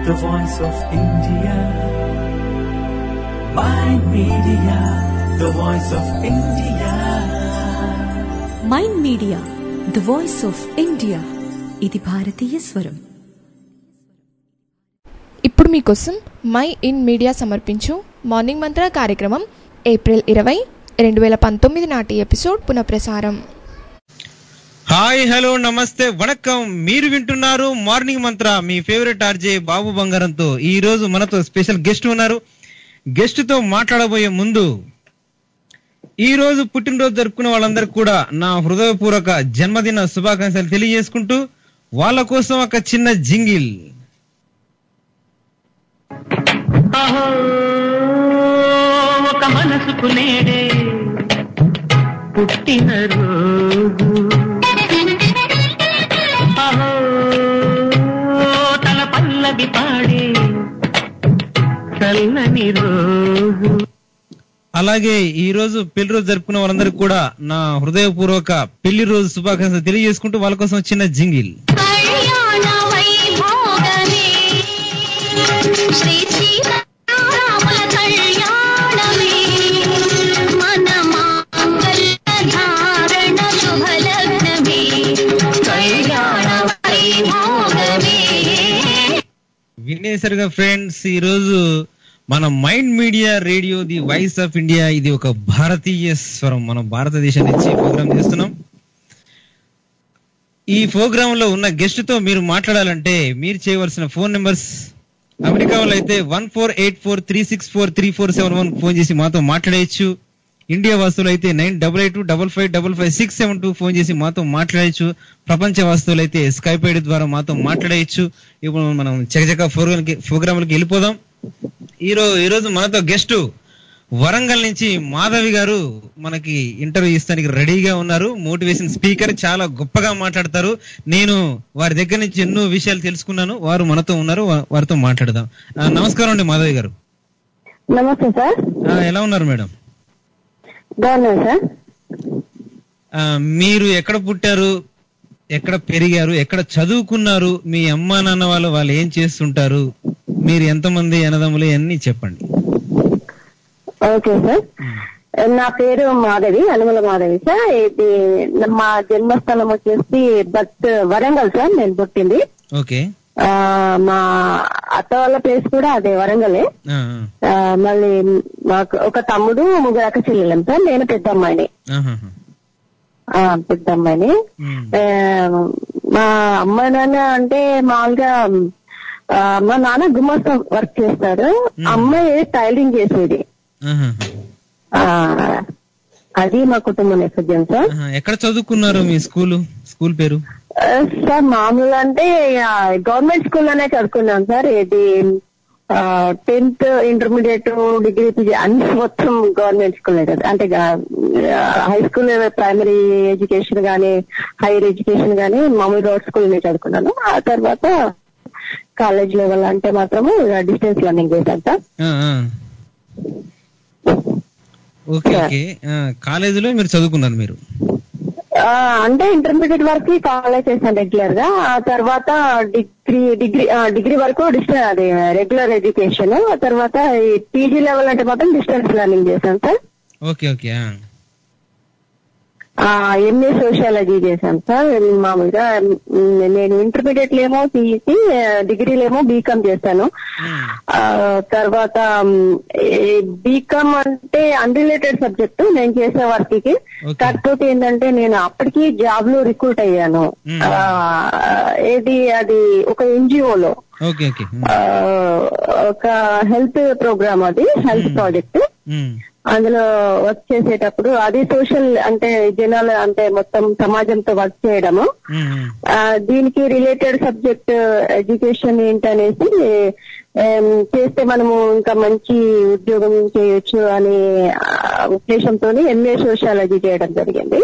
the voice of India. Mind Media, the voice of India. Mind Media, the voice of India. ఇది భారతీయ స్వరం. ఇప్పుడు మీకోసం my in media సమర్పించు morning మంత్ర కార్యక్రమం April 20, 2019 నాటి ఎపిసోడ్ పునఃప్రసారం. హాయ్, హలో, నమస్తే, వణక్కం. మీరు వింటున్నారు మార్నింగ్ మంత్ర, మీ ఫేవరెట్ ఆర్జే బాబు బంగారంతో. ఈ రోజు మనతో స్పెషల్ గెస్ట్ ఉన్నారు. గెస్ట్ తో మాట్లాడబోయే ముందు, ఈ రోజు పుట్టినరోజు జరుపుకునే వాళ్ళందరికీ కూడా నా హృదయపూర్వక జన్మదిన శుభాకాంక్షలు తెలియజేసుకుంటూ వాళ్ళ కోసం ఒక చిన్న జింగిల్. ఒక మనసుకు నేడే పుట్టినరోజు, తన పల్లవి పాడే చల్లని రోజు. అలాగే ఈ రోజు పెళ్లి రోజు జరుపుకునే వాళ్ళందరికీ కూడా నా హృదయపూర్వక పెళ్లి రోజు శుభాకాంక్షలు తెలియజేసుకుంటూ వాళ్ళ కోసం చిన్న జింగిల్. వినేసరిగా ఫ్రెండ్స్, ఈ రోజు మన mind media radio the voice of India, ఇది ఒక భారతీయ స్వరం. మనం భారతదేశం నుంచి ప్రోగ్రామ్ చేస్తున్నాం. ఈ ప్రోగ్రామ్ లో ఉన్న గెస్ట్ తో మీరు మాట్లాడాలంటే మీరు చేయవలసిన ఫోన్ నెంబర్స్, అమెరికా వాళ్ళు అయితే 1484364347 ఫోన్ చేసి మాతో మాట్లాడేయచ్చు. ఇండియా వాస్తువులు అయితే 988255555672 ఫోన్ చేసి మాతో మాట్లాడచ్చు. ప్రపంచ వాస్తువులు అయితే స్కైప్ ఐడి ద్వారా మాతో మాట్లాడేయచ్చు. ఇప్పుడు మనం చకచక ప్రోగ్రాంలకి వెళ్ళిపోదాం. ఈ రోజు మనతో గెస్ట్ వరంగల్ నుంచి మాధవి గారు మనకి ఇంటర్వ్యూ ఇస్తానికి రెడీగా ఉన్నారు. మోటివేషన్ స్పీకర్, చాలా గొప్పగా మాట్లాడతారు. నేను వారి దగ్గర నుంచి ఎన్నో విషయాలు తెలుసుకున్నాను. వారు మనతో ఉన్నారు, వారితో మాట్లాడదాం. నమస్కారం అండి మాధవి గారు. నమస్తే సార్. ఎలా ఉన్నారు మేడం? బాగున్నాను సార్. మీరు ఎక్కడ పుట్టారు, ఎక్కడ పెరిగారు, ఎక్కడ చదువుకున్నారు, మీ అమ్మా నాన్న వాళ్ళు ఏం చేస్తుంటారు, మీరు ఎంతమంది అన్నదమ్ములు, అన్ని చెప్పండి. Okay sir. నా పేరు మాధవి, అనుమల మాధవి సార్. ఇది మా జన్మస్థలం వచ్చేసి వరంగల్ సార్. నేను పుట్టింది. ఓకే. మా అత్త వాళ్ళ ప్లేస్ కూడా అదే వరంగలే. మళ్ళీ మాకు ఒక తమ్ముడు, ముగ్గురు అక్క చెల్లెలం సార్. నేను పెద్ద అమ్మాయిని. మా అమ్మ నాన్న అంటే మామూలుగా మా నాన్న గుమస్తా వర్క్ చేస్తారు, అమ్మాయి టైలరింగ్ చేసేది. అది మా కుటుంబ నేపథ్యం సార్. ఎక్కడ చదువుకున్నారు? మీ స్కూల్ పేరు? సార్ మామూలుగా అంటే గవర్నమెంట్ స్కూల్లోనే చదువుకున్నాను సార్. ఇది 10th, ఇంటర్మీడియట్, డిగ్రీ, పీజీ అన్ని మొత్తం గవర్నమెంట్ స్కూల్ కదా. అంటే హై స్కూల్, ప్రైమరీ ఎడ్యుకేషన్ గానీ, హైయర్ ఎడ్యుకేషన్ గానీ మామూలు రోడ్ స్కూల్ చదువుకున్నాను. ఆ తర్వాత కాలేజ్ లెవెల్ అంటే మాత్రము డిస్టెన్స్ లెర్నింగ్ చేశాను సార్. ఓకే. కాలేజీలో మీరు చదువుకున్నారు మీరు? అంటే ఇంటర్మీడియట్ వరకు కాలేజ్ చేశాను రెగ్యులర్ గా. ఆ తర్వాత డిగ్రీ వరకు అది రెగ్యులర్ ఎడ్యుకేషన్. ఆ తర్వాత పీజీ లెవెల్ అంటే మాత్రం డిస్టెన్స్ లెర్నింగ్ చేశాను సార్. ఓకే. ఎంఏ సోషియాలజీ చేశాను సార్. మామూలుగా నేను ఇంటర్మీడియట్ లేమో సిఈసి, డిగ్రీలేమో బీకామ్ చేశాను. తర్వాత బీకామ్ అంటే అన్రిలేటెడ్ సబ్జెక్టు నేను చేసే వర్క్ కి. కాకపోతే ఏంటంటే నేను అప్పటికి జాబ్ లో రిక్రూట్ అయ్యాను. అది ఒక ఎన్జిఓలో ఒక హెల్త్ ప్రోగ్రామ్, అది హెల్త్ ప్రాజెక్ట్. అందులో వర్క్ చేసేటప్పుడు అది సోషల్, అంటే జనాలు అంటే మొత్తం సమాజంతో వర్క్ చేయడము. దీనికి రిలేటెడ్ సబ్జెక్ట్ ఎడ్యుకేషన్ ఏంటనేసి చేస్తే మనము ఇంకా మంచి ఉద్యోగం చేయొచ్చు అనే ఉద్దేశంతో ఎంఏ సోషియాలజీ చేయడం జరిగింది.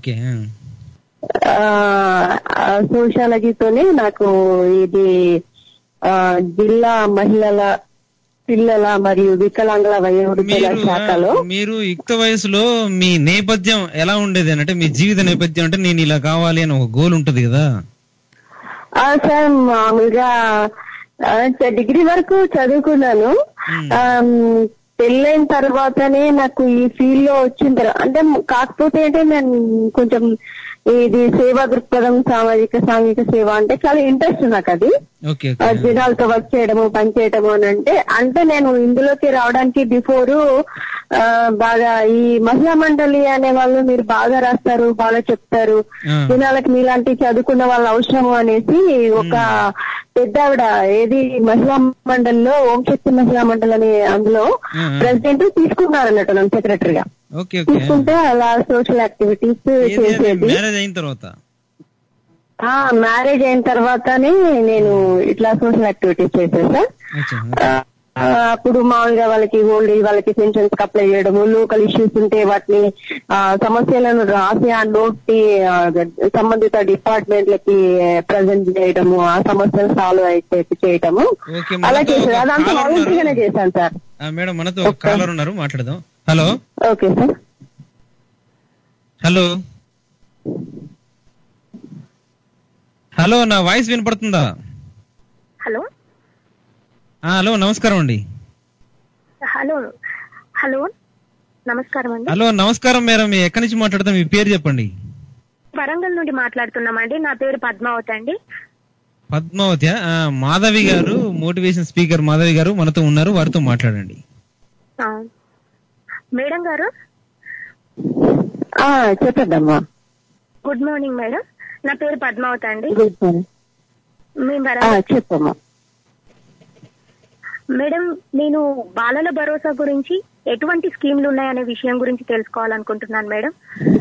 సోషియాలజీతోనే నాకు ఇది జిల్లా మహిళల, పిల్లల మరియు వికలాంగుల వయోవృద్ధుల శాఖలో. మీరు యుక్త వయసులో మీ నేపథ్యం ఎలా ఉండేది అంటే, మీ జీవిత నేపథ్యం అంటే నేను ఇలా కావాలి అని ఒక గోల్ ఉంటది కదా సార్? మామూలుగా డిగ్రీ వరకు చదువుకున్నాను. పెళ్ళైన తర్వాతనే నాకు ఈ ఫీల్డ్ లో వచ్చిన తర్వాత అంటే కాకపోతే అంటే నేను కొంచెం ఇది సేవా దృక్పథం, సాంఘిక సేవ అంటే చాలా ఇంట్రెస్ట్ నాకు. అది జనాలతో వర్క్ చేయడము, పని చేయడము అని అంటే నేను ఇందులోకి రావడానికి బిఫోర్ బాగా ఈ మహిళా మండలి అనే వాళ్ళు మీరు బాగా రాస్తారు, బాగా చెప్తారు, జనాలకి మీలాంటి చదువుకున్న వాళ్ళ అవసరము అనేసి ఒక పెద్ద ఆవిడ ఏది మహిళా మండలిలో ఓంశక్తి మహిళా మండలి అని అందులో ప్రెసిడెంట్ తీసుకున్నారు అన్నట్టు నన్ను సెక్రటరీగా. తీసుకుంటే అలా సోషల్ యాక్టివిటీస్ చేసేది. మ్యారేజ్ అయిన తర్వాతనే నేను ఇట్లా సోషల్ యాక్టివిటీస్ చేసేసా. అప్పుడు మామూలుగా వాళ్ళకి ఓల్డ్ ఏజ్ వాళ్ళకి పెన్షన్స్ అప్లై చేయడము, లోకల్ ఇష్యూస్ ఉంటే వాటిని సమస్యలను రాసి ఆ నోట్ సంబంధిత డిపార్ట్మెంట్లకి ప్రజెంట్ చేయడము, ఆ సమస్యలు సాల్వ్ అయితే చేయడము అలా చేశాను. అదంతా వాలంటరీగానే చేశాను సార్. మేడం మనతో కాలర్ ఉన్నారు, మాట్లాడదాం. Hello. Okay sir. Hello hello, నా వాయిస్ వినపడుతుందా? హలో హలో, నమస్కారం అండి. హలో హలో నమస్కారం అండి. హలో నమస్కారం మేడం, ఎక్కడి నుంచి మాట్లాడతాం? మీ పేరు చెప్పండి. వరంగల్ నుండి మాట్లాడుతున్నామండి. నా పేరు పద్మావతి అండి. పద్మావతి. మాధవి గారు, మోటివేషన్ స్పీకర్ మాధవి గారు మనతో ఉన్నారు, వారితో మాట్లాడండి. మేడం గారు చెప్పద్దమ్మా. Good morning madam. నా పేరు పద్మావతి అండి. చెప్పమ్మా. మేడం, నేను బాలల భరోసా గురించి ఎటువంటి స్కీమ్లు ఉన్నాయనే విషయం గురించి తెలుసుకోవాలనుకుంటున్నాను మేడం.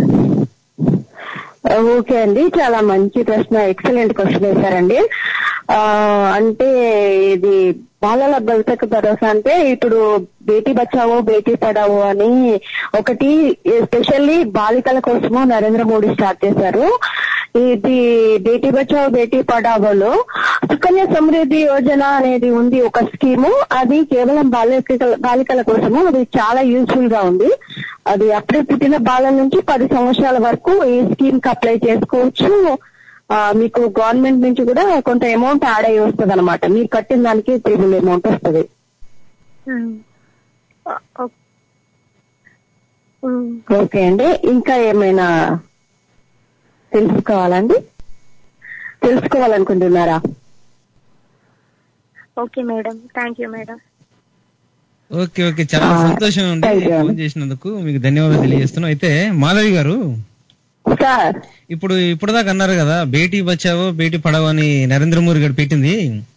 ఓకే అండి, చాలా మంచి ప్రశ్న, ఎక్సలెంట్ క్వశ్చన్ వేశారండి. అంటే ఇది బాలల భరోసా అంటే ఇప్పుడు బేటీ బచావో బేటీ పడావో అని ఒకటి ఎస్పెషల్లీ బాలికల కోసము నరేంద్ర మోడీ స్టార్ట్ చేశారు. ఇది బేటీ బచావో బేటీ పడావోలో సుకన్య సమృద్ధి యోజన అనేది ఉంది ఒక స్కీము. అది కేవలం బాలికల కోసము. అది చాలా యూస్ఫుల్ గా ఉంది. అది అప్పుడే పుట్టిన బాలల నుంచి 10 సంవత్సరాల వరకు ఈ స్కీమ్ కి అప్లై చేసుకోవచ్చు. మీకు గవర్నమెంట్ నుంచి కూడా కొంత అమౌంట్ యాడ్ అయ్యి వస్తుంది అనమాట. మీరు కట్టిన దానికి ట్రిపుల్ అమౌంట్ వస్తుంది. ఓకే అండి, ఇంకా ఏమైనా తెలుసుకోవాలనుకుంటున్నారా? Okay madam, thank you madam. Okay okay, చాలా సంతోషం అండి ఫోన్ చేసినందుకు, మీకు ధన్యవాదాలు తెలియజేస్తున్నాం. అయితే మాధవి గారు, ఇప్పుడు దాకా అన్నారు కదా బేటీ బచావో బేటీ పడావో అని నరేంద్ర మోడీ గారు పెట్టింది.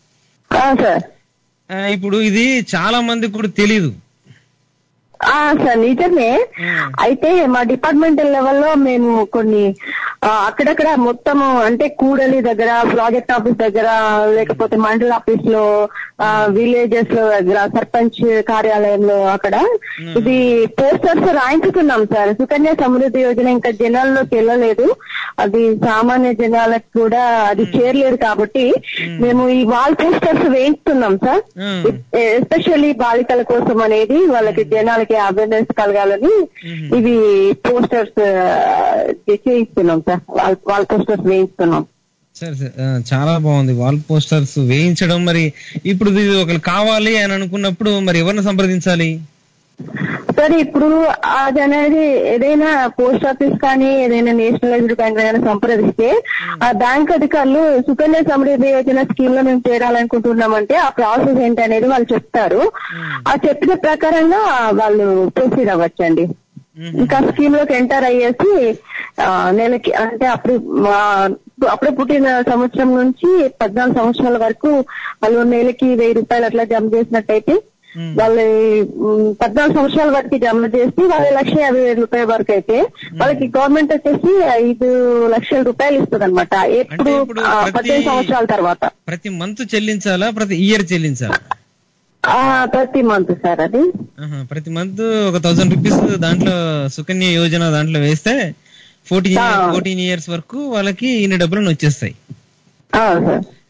ఇప్పుడు ఇది చాలా మందికి కూడా తెలీదు. సార్ నిజమే. అయితే మా డిపార్ట్మెంటల్ లెవెల్లో మేము కొన్ని అక్కడక్కడ మొత్తము అంటే కూడలి దగ్గర, ప్రాజెక్ట్ ఆఫీస్ దగ్గర, లేకపోతే మండల ఆఫీస్ లో, విలేజెస్ లో దగ్గర, సర్పంచ్ కార్యాలయంలో అక్కడ ఇది పోస్టర్స్ రాయించుకున్నాం సార్. సుకన్య సమృద్ధి యోజన ఇంకా జనాల్లోకి వెళ్ళలేదు, అది సామాన్య జనాలకు కూడా అది చేరలేదు కాబట్టి మేము ఈ వాల్ పోస్టర్స్ వేయిస్తున్నాం సార్. ఎస్పెషల్లీ బాలికల కోసం అనేది వాళ్ళకి జనాలకి అవేర్నెస్ కలగాలని ఇవి పోస్టర్స్ చేయిస్తున్నాం సార్. వాల్ పోస్టర్స్ వేయిస్తున్నాం. సరే సార్, చాలా బాగుంది వాల్ పోస్టర్స్ వేయించడం. మరి ఇప్పుడు ఇది ఒకరు కావాలి అని అనుకున్నప్పుడు మరి ఎవరిని సంప్రదించాలి? సరే, ఇప్పుడు అది అనేది ఏదైనా పోస్ట్ ఆఫీస్ కానీ ఏదైనా నేషనలైజ్డ్ బ్యాంక్ కానీ సంప్రదిస్తే ఆ బ్యాంక్ అధికారులు సుకన్య సమృద్ధి యోజన స్కీమ్ లో మేము చేరాలనుకుంటున్నామంటే ఆ ప్రాసెస్ ఏంటి అనేది వాళ్ళు చెప్తారు. ఆ చెప్పిన ప్రకారంగా వాళ్ళు ప్రొసీడ్ అవ్వచ్చండి. ఇంకా స్కీమ్ లోకి ఎంటర్ అయ్యేసి నెలకి అంటే అప్పుడే పుట్టిన సంవత్సరం నుంచి 14 సంవత్సరాల వరకు వాళ్ళు నెలకి 1000 రూపాయలు అట్లా జమ చేసినట్టయితే వాళ్ళు 14 సంవత్సరాల వరకు జమ చేసి వాళ్ళు 1,50,000 రూపాయల వరకు అయితే వాళ్ళకి గవర్నమెంట్ వచ్చేసి 5 లక్షల రూపాయలు ఇస్తుంది అనమాట. ఎప్పుడు 15 సంవత్సరాల తర్వాత. ప్రతి మంత్ చెల్లించాలా, ప్రతి ఇయర్ చెల్లించాలా? ప్రతి మంత్ సార్. అది ప్రతి మంత్ ఒక 1000 రూపీస్ దాంట్లో సుకన్య యోజన దాంట్లో వేస్తే 14 ఇయర్స్ వరకు వాళ్ళకి ఇన్ని డబ్బులను వచ్చేస్తాయి.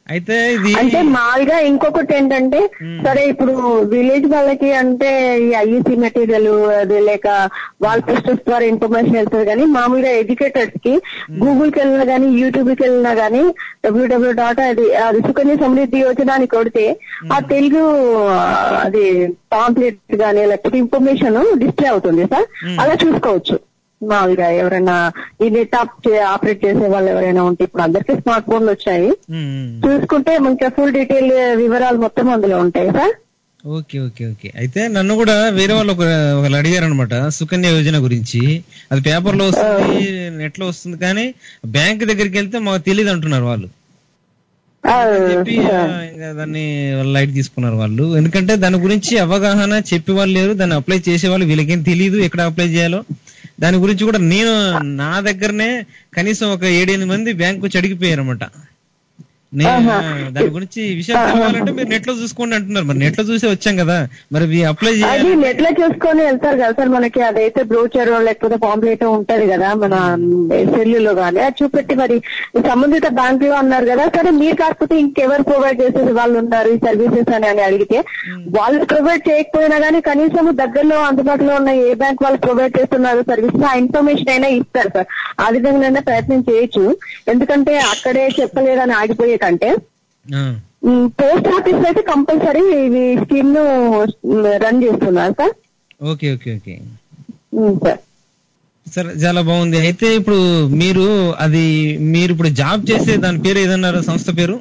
అయితే ఇది అంటే మామూలుగా ఇంకొకటి ఏంటంటే, సరే ఇప్పుడు విలేజ్ వాళ్ళకి అంటే ఈ ఐఈసీ మెటీరియల్ అది లేక వాల్ పోస్టర్స్ ద్వారా ఇన్ఫర్మేషన్ వెళ్తుంది, కానీ మామూలుగా ఎడ్యుకేటర్స్ కి గూగుల్ కి వెళ్ళినా గానీ యూట్యూబ్ కి వెళ్ళినా గానీ అది సుకన్య సమృద్ధి యోజన అని కొడితే ఆ తెలుగు అది పాంప్లెట్ గానీ లేకపోతే ఇన్ఫర్మేషన్ డిస్ప్లే అవుతుంది సార్. అలా చూసుకోవచ్చు. మామూలుగా ఎవరైనా ఈ నెట్ ఆపరేట్ చేసే వాళ్ళు ఎవరైనా ఉంటే, ఇప్పుడు అందరికీ స్మార్ట్ ఫోన్లు వచ్చాయి, చూసుకుంటే మనకి ఫుల్ డీటెయిల్ వివరాలు మొత్తం అందులో ఉంటాయి సార్. Okay okay okay. అయితే నన్ను కూడా వేరే వాళ్ళు ఒకళ్ళు అడిగారు అనమాట సుకన్య యోజన గురించి. అది పేపర్ లో వస్తుంది, నెట్ లో వస్తుంది, కానీ బ్యాంక్ దగ్గరికి వెళ్తే మాకు తెలియదు అంటున్నారు వాళ్ళు. చెప్పి దాన్ని లైట్ తీసుకున్నారు వాళ్ళు. ఎందుకంటే దాని గురించి అవగాహన చెప్పే వాళ్ళు లేరు, దాన్ని అప్లై చేసే వాళ్ళు వీళ్ళకేం తెలియదు ఎక్కడ అప్లై చేయాలో. దాని గురించి కూడా నేను నా దగ్గరనే కనీసం ఒక 7-8 మంది బ్యాంక్ వచ్చి అడిగిపోయారు అనమాట. దాని గురించి విషయాలు తెలవాలంటే మీరు నెట్ లో చూసుకోండి అంటున్నారు. మరి నెట్ లో చూసి వచ్చాం కదా, మరి అప్లై చేయాలి. నెట్ లో చూసుకొని వెళ్తారు కదా సార్. మనకి అదైతే బ్రోచర్ లేకపోతే పాంప్లెట్ ఉంటది కదా మన సెల్లులో గానీ, అది చూపెట్టి మరి సంబంధిత బ్యాంక్ లో అన్నారు కదా, సరే మీరు కాకపోతే ఇంకెవరు ప్రొవైడ్ చేసేది వాళ్ళు ఉన్నారు ఈ సర్వీసెస్ అని అడిగితే, వాళ్ళు ప్రొవైడ్ చేయకపోయినా గానీ కనీసం దగ్గరలో అందుబాటులో ఉన్న ఏ బ్యాంక్ వాళ్ళు ప్రొవైడ్ చేస్తున్నారు సర్వీసెస్, ఆ ఇన్ఫర్మేషన్ అయినా ఇస్తారు సార్. ఆ విధంగా ప్రయత్నం చేయొచ్చు. ఎందుకంటే అక్కడే చెప్పలేదని ఆగిపోయే కంటే పోస్ట్ ఆఫీస్ అయితే కంపల్సరీ ఈ స్కీమ్ ను రన్ చేస్తున్నారు sir. Okay okay okay sir, చాలా బాగుంది. అయితే ఇప్పుడు మీరు ఇప్పుడు జాబ్ చేసే దాని పేరు ఏదన్నారు, సంస్థ పేరు?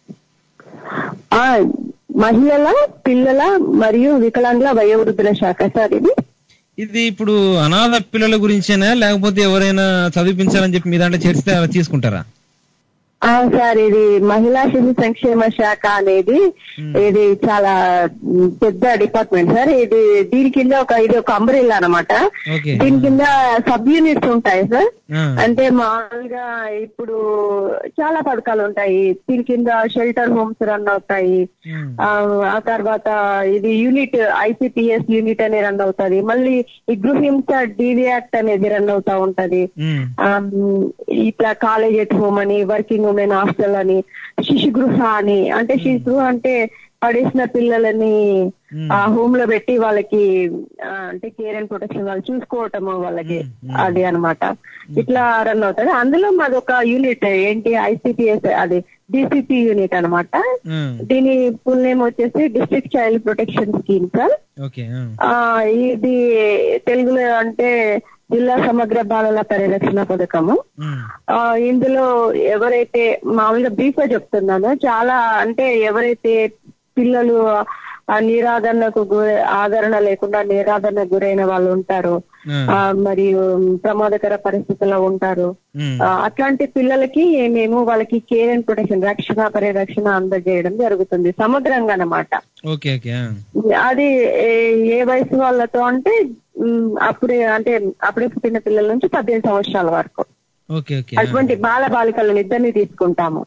మహిళల, పిల్లల మరియు వికలాంగుల వయోవృద్ధుల శాఖ సార్. ఇది ఇప్పుడు అనాథ పిల్లల గురించేనా, లేకపోతే ఎవరైనా చదివించాలని చెప్పి మీ దాంట్లో చేరిస్తే అలా తీసుకుంటారా? సార్, ఇది మహిళా శిశు సంక్షేమ శాఖ అనేది ఇది చాలా పెద్ద డిపార్ట్మెంట్ సార్. దీని కింద ఇది ఒక అంబ్రెల్లా అన్నమాట. దీని కింద సబ్ యూనిట్స్ ఉంటాయి సార్. అంటే మామూలుగా ఇప్పుడు చాలా పథకాలు ఉంటాయి. దీని కింద షెల్టర్ హోమ్స్ రన్ అవుతాయి. ఆ తర్వాత ఇది యూనిట్ ఐసిపిఎస్ యూనిట్ అనేది రన్ అవుతుంది. మళ్ళీ ఈ గృహింస డివి యాక్ట్ అనేది రన్ అవుతా ఉంటది. ఇట్లా కాలేజ్ ఎట్ హోమ్ అని, వర్కింగ్ ఉమెన్ హాస్టల్ అని, శిశు గృహ అని, అంటే శిశు గృహ అంటే పడేసిన పిల్లలని ఆ హోమ్ లో పెట్టి వాళ్ళకి అంటే కేర్ అండ్ ప్రొటెక్షన్ వాళ్ళు చూసుకోవటము వాళ్ళకి, అది అన్నమాట. ఇట్లా రన్ అవుతుంది. అందులో మాది ఒక యూనిట్ ఏంటి ఐసిపిఎస్, అది డిసిపి యూనిట్ అన్నమాట. దీని ఫుల్ నేమ్ వచ్చేసి district child protection scheme sir. ఇది తెలుగులో అంటే జిల్లా సమగ్ర బాలల పరిరక్షణ పథకము. ఇందులో ఎవరైతే మామూలుగా బ్రీఫ్ గా చెప్తున్నానో, చాలా అంటే ఎవరైతే పిల్లలు నిరాదరణకు ఆదరణ లేకుండా నిరాదరణకు గురైన వాళ్ళు ఉంటారు, మరియు ప్రమాదకర పరిస్థితుల్లో ఉంటారు, అట్లాంటి పిల్లలకి మేము వాళ్ళకి కేర్ అండ్ ప్రొటెక్షన్, రక్షణ పరిరక్షణ అందజేయడం జరుగుతుంది సమగ్రంగా అన్నమాట. అది ఏ వయసు వాళ్ళతో అంటే అప్పుడే పుట్టిన పిల్లల నుంచి 18 సంవత్సరాల వరకు అటువంటి బాల బాలికలను ఇద్దరిని తీసుకుంటాము.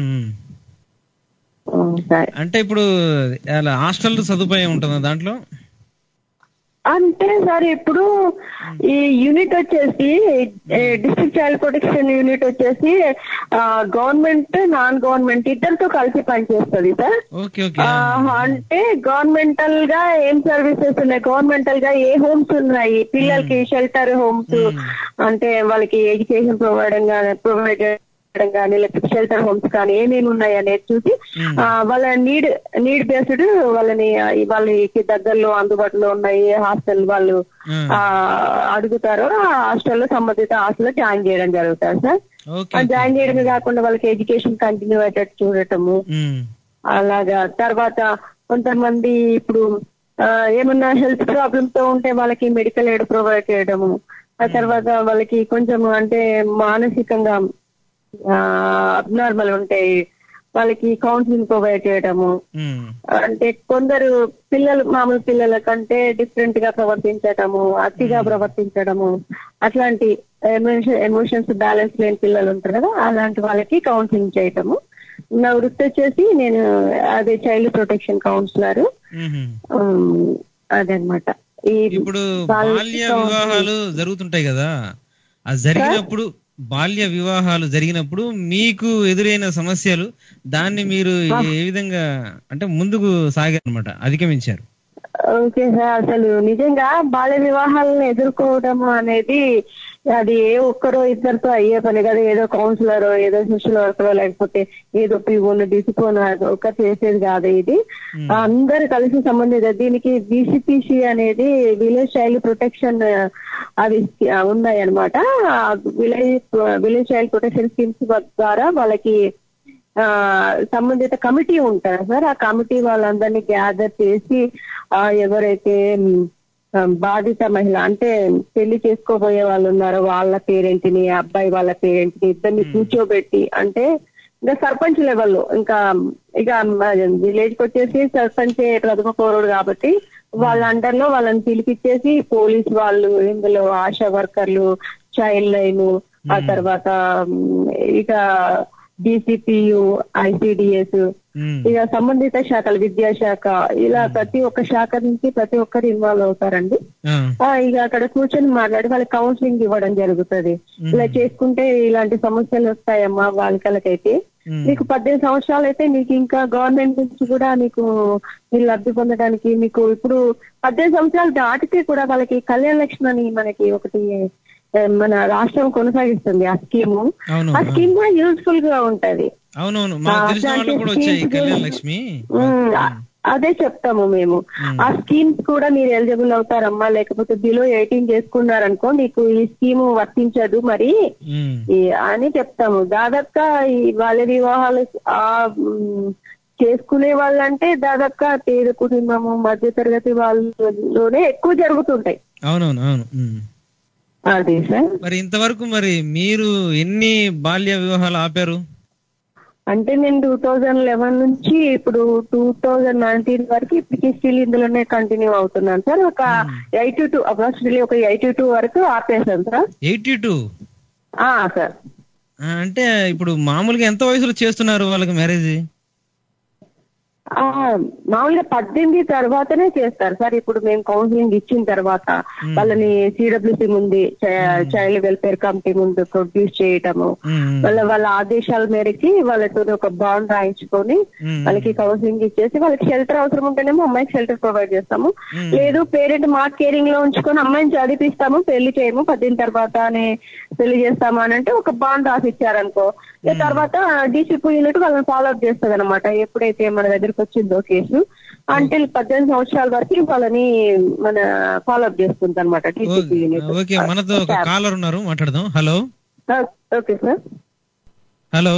అంటే ఇప్పుడు హాస్టల్ సదుపాయం ఉంటుందా దాంట్లో? అంటే సార్ ఇప్పుడు ఈ యూనిట్ వచ్చేసి డిస్ట్రిక్ట్ చైల్డ్ ప్రొటెక్షన్ యూనిట్ వచ్చేసి గవర్నమెంట్, నాన్ గవర్నమెంట్ ఇద్దరితో కలిసి పనిచేస్తుంది సార్. అంటే గవర్నమెంటల్ గా ఏం సర్వీసెస్ ఉన్నాయి, గవర్నమెంటల్ గా ఏ హోమ్స్ ఉన్నాయి పిల్లలకి, షెల్టర్ హోమ్స్ అంటే వాళ్ళకి ఎడ్యుకేషన్ ప్రొవైడ్ కానీ లేకపోతే షెల్టర్ హోమ్స్ కానీ ఏమేమి ఉన్నాయి అనేది చూసి వాళ్ళ నీడ్ బేస్డ్ వాళ్ళకి దగ్గరలో అందుబాటులో ఉన్నాయి హాస్టల్ వాళ్ళు అడుగుతారో ఆ హాస్టల్లో సంబంధిత హాస్టల్లో జాయిన్ చేయడం జరుగుతుంది సార్. జాయిన్ చేయడమే కాకుండా వాళ్ళకి ఎడ్యుకేషన్ కంటిన్యూ అయ్యేటట్టు చూడటము. అలాగా తర్వాత కొంతమంది ఇప్పుడు ఏమన్నా హెల్త్ ప్రాబ్లమ్ తో ఉంటే వాళ్ళకి మెడికల్ ఎయిడ్ ప్రొవైడ్ చేయడము. ఆ తర్వాత వాళ్ళకి కొంచెం అంటే మానసికంగా అబ్నార్మల్ ఉంటాయి వాళ్ళకి కౌన్సిలింగ్ ప్రొవైడ్ చేయడము. అంటే కొందరు పిల్లలు మామూలు పిల్లల కంటే డిఫరెంట్ గా ప్రవర్తించడము, అతిగా ప్రవర్తించడము, అట్లాంటి ఎమోషన్స్ బ్యాలెన్స్ లేని పిల్లలు ఉంటారు కదా, అలాంటి వాళ్ళకి కౌన్సిలింగ్ చేయటము. నా వృత్తి వచ్చేసి నేను అదే చైల్డ్ ప్రొటెక్షన్ కౌన్సిలర్. అదనమాట. ఇప్పుడు బాల్య వివాహాలు జరుగుతుంటాయి కదా, అది జరిగినప్పుడు బాల్య వివాహాలు జరిగినప్పుడు మీకు ఎదురైన సమస్యలు, దాన్ని మీరు ఏ విధంగా అంటే ముందుకు సాగారనమాట, అధిగమించారు? ఓకే సార్, అసలు నిజంగా బాల్య వివాహాలను ఎదుర్కోవడం అనేది అది ఏ ఒక్కరో ఇద్దరితో అయ్యే పని కదా. ఏదో కౌన్సిలర్, ఏదో సోషల్ వర్కర్, లేకపోతే ఏదో పిఓను డిసిపోను ఒక చేసేది కాదు. ఇది అందరు కలిసి సంబంధిత. దీనికి బీసీపీసీ అనేది విలేజ్ చైల్డ్ ప్రొటెక్షన్ అవి ఉన్నాయి అనమాట. విలేజ్ చైల్డ్ ప్రొటెక్షన్ స్కీమ్స్ ద్వారా వాళ్ళకి సంబంధిత కమిటీ ఉంటారు సార్. ఆ కమిటీ వాళ్ళందరినీ గ్యాదర్ చేసి ఎవరైతే బాధిత మహిళ అంటే పెళ్లి చేసుకోబోయే వాళ్ళు ఉన్నారో వాళ్ళ పేరెంట్ ని, అబ్బాయి వాళ్ళ పేరెంట్ ని ఇద్దరిని కూర్చోబెట్టి, అంటే ఇంకా సర్పంచ్ లెవెల్లో, ఇంకా ఇక విలేజ్ కి వచ్చేసి సర్పంచ్ ప్రథమ పౌరుడు కాబట్టి వాళ్ళ అండర్ లో వాళ్ళని పిలిపించేసి పోలీస్ వాళ్ళు, ఇందులో ఆశా వర్కర్లు, చైల్డ్ లైన్, ఆ తర్వాత ఇక డిసిపియు, ఐసిడిఎస్, ఇక సంబంధిత శాఖలు, విద్యాశాఖ, ఇలా ప్రతి ఒక్క శాఖ నుంచి ప్రతి ఒక్కరు ఇన్వాల్వ్ అవుతారండి. ఇక అక్కడ కూర్చొని మాట్లాడి వాళ్ళకి కౌన్సిలింగ్ ఇవ్వడం జరుగుతుంది. ఇలా చేసుకుంటే ఇలాంటి సమస్యలు వస్తాయమ్మా బాలికలకైతే. మీకు 18 సంవత్సరాలు అయితే మీకు ఇంకా గవర్నమెంట్ నుంచి కూడా మీకు మీరు లబ్ధి పొందడానికి, మీకు ఇప్పుడు 18 సంవత్సరాలు దాటితే కూడా వాళ్ళకి కళ్యాణ లక్ష్మి అని మనకి ఒకటి మన రాష్ట్రం కొనసాగిస్తుంది. ఆ స్కీమ్ కూడా యూస్ఫుల్ గా ఉంటది. అదే చెప్తాము మేము. ఆ స్కీమ్స్ కూడా మీరు ఎలిజిబుల్ అవుతారమ్మా, లేకపోతే బిలో 18 చేసుకున్నారనుకో మీకు ఈ స్కీమ్ వర్తించదు మరి అని చెప్తాము. దాదాపుగా ఈ బాల్య వివాహాలు చేసుకునే వాళ్ళంటే దాదాపుగా పేద కుటుంబము, మధ్య తరగతి వాళ్ళలోనే ఎక్కువ జరుగుతుంటాయి. అవునవును. అదే సార్. మరి ఇంతవరకు మరి మీరు ఎన్ని బాల్య వివాహాలు ఆపారు? అంటే నేను 2011 నుంచి ఇప్పుడు 2019 వరకు ఇప్పటికీ స్టిల్ ఇందులోనే కంటిన్యూ అవుతున్నాను సార్. ఒక 82 అప్రాక్సిమేట్లీ ఒక 82 వరకు ఆపేసాను సార్. 82 సార్. అంటే ఇప్పుడు మామూలుగా ఎంత వయసులో చేస్తున్నారు వాళ్ళకి మ్యారేజ్? మామూలుగా 18 తర్వాతనే చేస్తారు సార్. ఇప్పుడు మేము కౌన్సిలింగ్ ఇచ్చిన తర్వాత వాళ్ళని సిడబ్ల్యూసి ముందు, చైల్డ్ వెల్ఫేర్ కమిటీ ముందు ప్రొడ్యూస్ చేయటము, వాళ్ళ ఆదేశాల మేరకి వాళ్ళతో ఒక బాండ్ రాయించుకొని వాళ్ళకి కౌన్సిలింగ్ ఇచ్చేసి, వాళ్ళకి షెల్టర్ అవసరం ఉంటేనేమో అమ్మాయికి షెల్టర్ ప్రొవైడ్ చేస్తాము. లేదు పేరెంట్ మా కేరింగ్ లో ఉంచుకొని అమ్మాయిని చదివిస్తాము, పెళ్లి చేయము, 18 తర్వాతనే పెళ్లి చేస్తాము అని అంటే ఒక బాండ్ రాసి ఇచ్చారనుకో, తర్వాత డీసీపీ యూనిట్ వాళ్ళని ఫాలో అప్ చేస్తుంది అనమాట. ఎప్పుడైతే మన దగ్గరకు వచ్చిందో కేసు అంటే 18 సంవత్సరాల వరకు వాళ్ళని మన ఫాలో అప్ చేస్తుంది అనమాట డీసీపీ యూనిట్. ఓకే, మనతో ఒక కాలర్ ఉన్నారు, మాట్లాడదాం. Hello. Okay sir. Hello.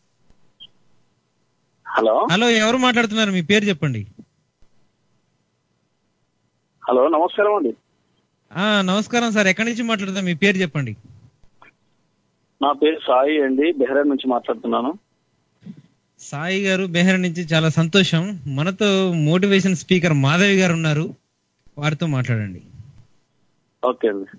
Hello. Hello, ఎవరు మాట్లాడుతున్నారు? మీ పేరు చెప్పండి. హలో, నమస్కారం అండి. నమస్కారం సార్, ఎక్కడి నుంచి మాట్లాడుతున్నారు? మీ పేరు చెప్పండి. నా పేరు సాయి అండి, బెహ్రాన్ నుంచి మాట్లాడుతున్నాను. సాయి గారు బెహ్రాన్ నుంచి, చాలా సంతోషం. మనతో మోటివేషన్ స్పీకర్ మాధవి గారు ఉన్నారు, వారితో మాట్లాడండి. ఓకే అండి.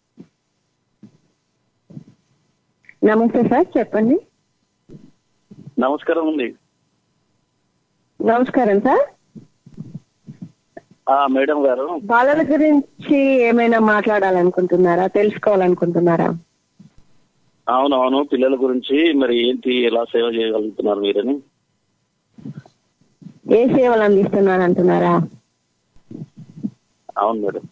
నమస్తే సార్, చెప్పండి. నమస్కారం అండి. నమస్కారం సార్. మేడం గారు, బాలల గురించి ఏమైనా మాట్లాడాలనుకుంటున్నారా, తెలుసుకోవాలనుకుంటున్నారా? అవునవును, పిల్లల గురించి మరి ఏంటి, ఎలా సేవ చేయగలుగుతున్నారు మీరని. ఏ సేవలు అందిస్తున్నారు అంటున్నారా? అవును మేడం.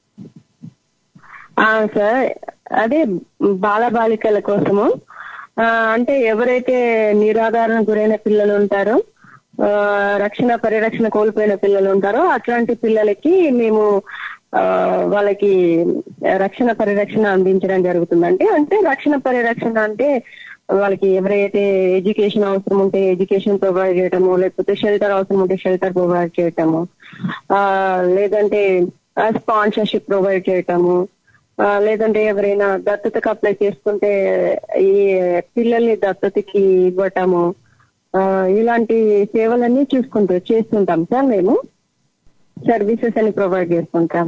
సార్, అదే బాలబాలికల కోసము, అంటే ఎవరైతే నిరాధారణ గురైన పిల్లలు ఉంటారో, రక్షణ పరిరక్షణ కోల్పోయిన పిల్లలు ఉంటారో అట్లాంటి పిల్లలకి మేము వాళ్ళకి రక్షణ పరిరక్షణ అందించడం జరుగుతుందండి. అంటే రక్షణ పరిరక్షణ అంటే వాళ్ళకి ఎవరైతే ఎడ్యుకేషన్ అవసరం ఉంటే ఎడ్యుకేషన్ ప్రొవైడ్ చేయటము, లేకపోతే షెల్టర్ అవసరం ఉంటే షెల్టర్ ప్రొవైడ్ చేయటము, లేదంటే స్పాన్సర్షిప్ ప్రొవైడ్ చేయటము, లేదంటే ఎవరైనా దత్తతకు అప్లై చేసుకుంటే ఈ పిల్లల్ని దత్తతకి ఇవ్వటము, ఇలాంటి సేవలన్నీ చేస్తుంటాం సార్. మేము సర్వీసెస్ అని ప్రొవైడ్ చేసుకుంటాం.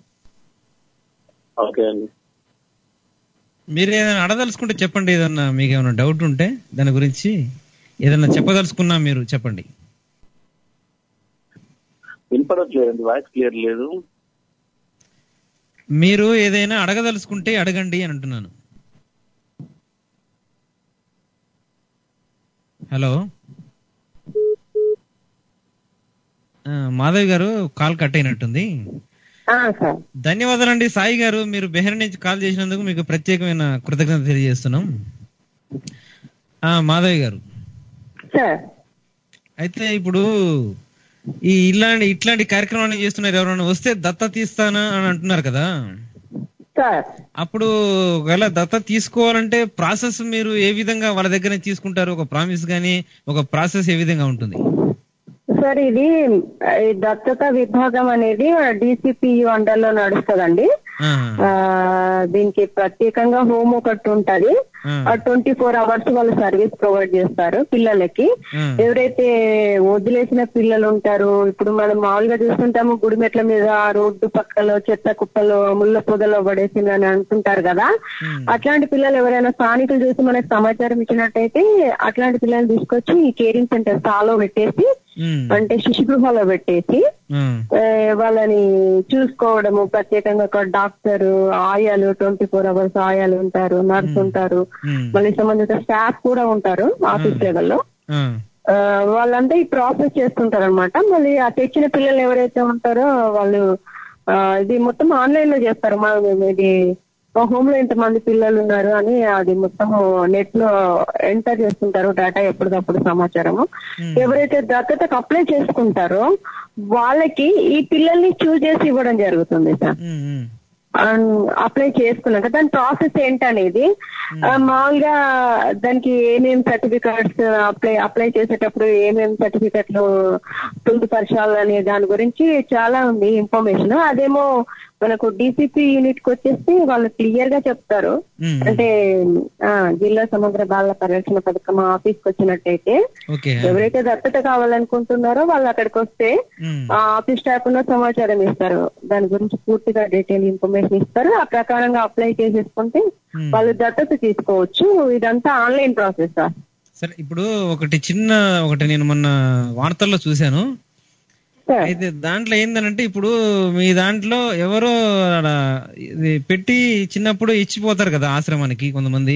ఓకే అండి. మీరు ఏదైనా అడదలుచుకుంటే చెప్పండి, ఏదన్నా మీకు ఏమైనా డౌట్ ఉంటే దాని గురించి ఏదైనా చెప్పదలుచుకున్నా మీరు చెప్పండి. వినపడట్లేదండి, వాయిస్ క్లియర్ లేదు. మీరు ఏదైనా అడగదలుచుకుంటే అడగండి అని అంటున్నాను. హలో మాధవి గారు, కాల్ కట్ అయినట్టుంది. ధన్యవాదాలండి సాయి గారు, మీరు బెహ్రెన్ నుంచి కాల్ చేసినందుకు మీకు ప్రత్యేకమైన కృతజ్ఞత తెలియజేస్తున్నాం. మాధవి గారు, అయితే ఇప్పుడు ఈ ఇట్లాంటి కార్యక్రమాన్ని చేస్తున్నారు, ఎవరైనా వస్తే దత్త తీస్తానా అని అంటున్నారు కదా, అప్పుడు ఒకవేళ దత్త తీసుకోవాలంటే ప్రాసెస్ మీరు ఏ విధంగా వాళ్ళ దగ్గర తీసుకుంటారు? ఒక ప్రామిస్ గానీ ఒక ప్రాసెస్ ఏ విధంగా ఉంటుంది? సార్, ఇది దత్తత విభాగం అనేది DCPU అండర్ లో నడుస్తుందండి. దీనికి ప్రత్యేకంగా హోమ్ ఒకటి ఉంటది. 24 hours వాళ్ళు సర్వీస్ ప్రొవైడ్ చేస్తారు పిల్లలకి. ఎవరైతే వదిలేసిన పిల్లలు ఉంటారో, ఇప్పుడు మనం మామూలుగా చూస్తుంటాము గుడిమెట్ల మీద, రోడ్డు పక్కలో, చెత్త కుప్పలో, ముళ్ళ పొదలో పడేసిందని అంటుంటారు కదా. అట్లాంటి పిల్లలు ఎవరైనా స్థానికులు చూసి మనకు సమాచారం ఇచ్చినట్టయితే అట్లాంటి పిల్లలు తీసుకొచ్చి ఈ కేరింగ్ సెంటర్ సాలో పెట్టేసి, అంటే శిశు గృహాలో పెట్టేసి వాళ్ళని చూసుకోవడము. ప్రత్యేకంగా ఒక డాక్టర్, ఆయాలు, 24 hours ఆయాలు ఉంటారు, నర్స్ ఉంటారు, మళ్ళీ సంబంధిత స్టాఫ్ కూడా ఉంటారు ఆఫీస్ లెవెల్లో. వాళ్ళంతా ఈ ప్రాసెస్ చేస్తుంటారు అనమాట. మళ్ళీ ఆ తెచ్చిన పిల్లలు ఎవరైతే ఉంటారో వాళ్ళు ఇది మొత్తం ఆన్లైన్ లో చేస్తారు. ఇది మా హోమ్ లో ఇంతమంది పిల్లలు ఉన్నారు అని అది మొత్తం నెట్ లో ఎంటర్ చేస్తుంటారు డేటా, ఎప్పటికప్పుడు సమాచారము. ఎవరైతే దత్తతకు అప్లై చేసుకుంటారో వాళ్ళకి ఈ పిల్లల్ని చూస్ చేసి ఇవ్వడం జరుగుతుంది సార్. అప్లై చేసుకున్నాక దాని ప్రాసెస్ ఏంటనేది మామూలుగా దానికి ఏమేమి సర్టిఫికెట్స్ అప్లై చేసేటప్పుడు ఏమేమి సర్టిఫికెట్లు పొందుపరచాలి అనే దాని గురించి చాలా ఉంది ఇన్ఫర్మేషన్. అదేమో మనకు DCP యూనిట్ కి వచ్చేసి వాళ్ళు క్లియర్ గా చెప్తారు. అంటే జిల్లా సమగ్ర బాల పరిరక్షణ పథకం ఆఫీస్ కి వచ్చినట్టయితే ఎవరైతే దత్తత కావాలనుకుంటున్నారో వాళ్ళు అక్కడికి వస్తే ఆ ఆఫీస్ స్టాఫ్ ఉన్న సమాచారం ఇస్తారు. దాని గురించి పూర్తిగా డీటెయిల్ ఇన్ఫర్మేషన్ ఇస్తారు. ఆ ప్రకారంగా అప్లై చేసేసుకుంటే వాళ్ళు దత్తత తీసుకోవచ్చు. ఇదంతా ఆన్లైన్ ప్రాసెస్. సరే, ఇప్పుడు ఒకటి నేను మొన్న వార్తల్లో చూశాను. అయితే దాంట్లో ఏందనంటే, ఇప్పుడు మీ దాంట్లో ఎవరో పెట్టి చిన్నప్పుడు ఇచ్చిపోతారు కదా ఆశ్రమానికి కొంతమంది.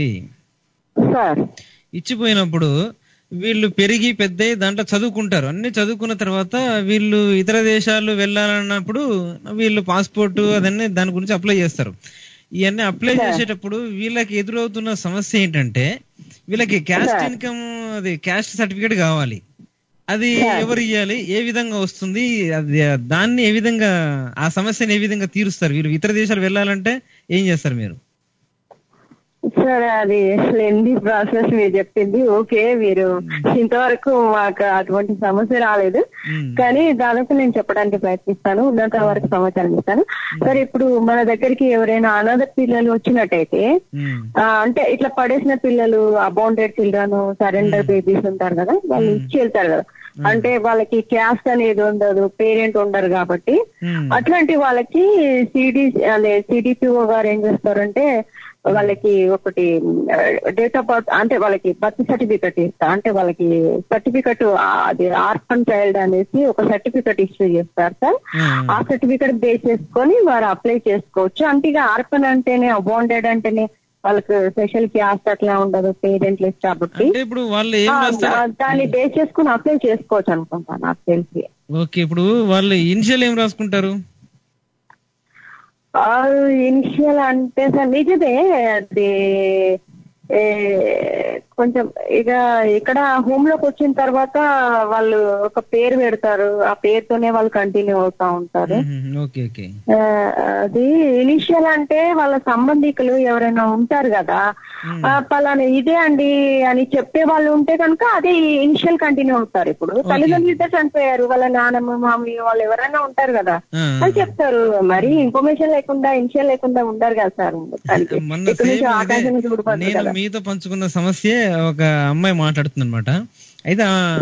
ఇచ్చిపోయినప్పుడు వీళ్ళు పెరిగి పెద్ద దాంట్లో చదువుకుంటారు. అన్ని చదువుకున్న తర్వాత వీళ్ళు ఇతర దేశాలు వెళ్ళాలన్నప్పుడు వీళ్ళు పాస్పోర్ట్ అదన్నీ దాని గురించి అప్లై చేస్తారు. ఇవన్నీ అప్లై చేసేటప్పుడు వీళ్ళకి ఎదురవుతున్న సమస్య ఏంటంటే, వీళ్ళకి క్యాస్ట్ ఇన్కమ్, అది క్యాస్ట్ సర్టిఫికేట్ కావాలి. అది ఎవరు ఇవ్వాలి, ఏ విధంగా వస్తుంది, దాన్ని ఏ విధంగా, ఆ సమస్యను ఏ విధంగా తీరుస్తారు? వీరు ఇతర దేశాలు వెళ్ళాలంటే ఏం చేస్తారు మీరు? సరే, అది లెంది ప్రాసెస్ మీరు చెప్పింది. ఓకే, మీరు ఇంతవరకు మాకు అటువంటి సమస్య రాలేదు, కానీ దాదాపు నేను చెప్పడానికి ప్రయత్నిస్తాను, ఉన్నంత వరకు సమాచారం ఇస్తాను. సరే, ఇప్పుడు మన దగ్గరికి ఎవరైనా అనాథ పిల్లలు వచ్చినట్టయితే, అంటే ఇట్లా పడేసిన పిల్లలు, అబౌండెడ్ చిల్డ్రన్, సరెండర్ బేబీస్ ఉంటారు కదా, వాళ్ళు ఇచ్చి వెళ్తారు కదా. అంటే వాళ్ళకి క్యాస్ట్ అనేది ఉండదు, పేరెంట్ ఉండరు కాబట్టి అట్లాంటి వాళ్ళకి CDPO గారు ఏం చేస్తారంటే వాళ్ళకి ఒకటి డేట్ ఆఫ్ బర్త్, అంటే వాళ్ళకి బర్త్ సర్టిఫికెట్ ఇస్తా, అంటే వాళ్ళకి సర్టిఫికెట్, అది ఆర్ఫన్ చైల్డ్ అనేసి ఒక సర్టిఫికెట్ ఇష్యూ చేస్తారు సార్. ఆ సర్టిఫికెట్ బేస్ చేసుకొని వారు అప్లై చేసుకోవచ్చు. అంటే ఇక ఆర్ఫన్ అంటేనే, అబౌండెడ్ అంటేనే వాళ్ళకి స్పెషల్ క్యాస్ట్ అట్లా ఉండదు, పేరెంట్ లెస్ కాబట్టి ఇప్పుడు వాళ్ళు దాన్ని బేస్ చేసుకుని అప్లై చేసుకోవచ్చు అనుకుంటా నాకు తెలిసి. ఓకే, ఇప్పుడు వాళ్ళు ఇనిషియల్ ఏం రాసుకుంటారు? ఇనిషియల్ అంటే సార్ నిజమే, అది కొంచెం ఇక ఇక్కడ హోమ్ లోకి వచ్చిన తర్వాత వాళ్ళు ఒక పేరు పెడతారు, ఆ పేరుతోనే వాళ్ళు కంటిన్యూ అవుతా ఉంటారు. అది ఇనిషియల్ అంటే వాళ్ళ సంబంధికులు ఎవరైనా ఉంటారు కదా, పలానా ఇదే అండి అని చెప్పే వాళ్ళు ఉంటే కనుక అదే ఇనిషియల్ కంటిన్యూ అవుతారు. ఇప్పుడు తల్లిదండ్రులు ఇద్దరు చనిపోయారు, వాళ్ళ నానమ్మ, మామయ్య వాళ్ళు ఎవరైనా ఉంటారు కదా అని చెప్తారు. మరి ఇన్ఫర్మేషన్ లేకుండా, ఇనిషియల్ లేకుండా ఉండరు కదా సార్. ఆకాశం చూడబడుతుంది కదా. మీతో పంచుకున్న సమస్య ఒక అమ్మాయి మాట్లాడుతుంది అనమాట. అయితే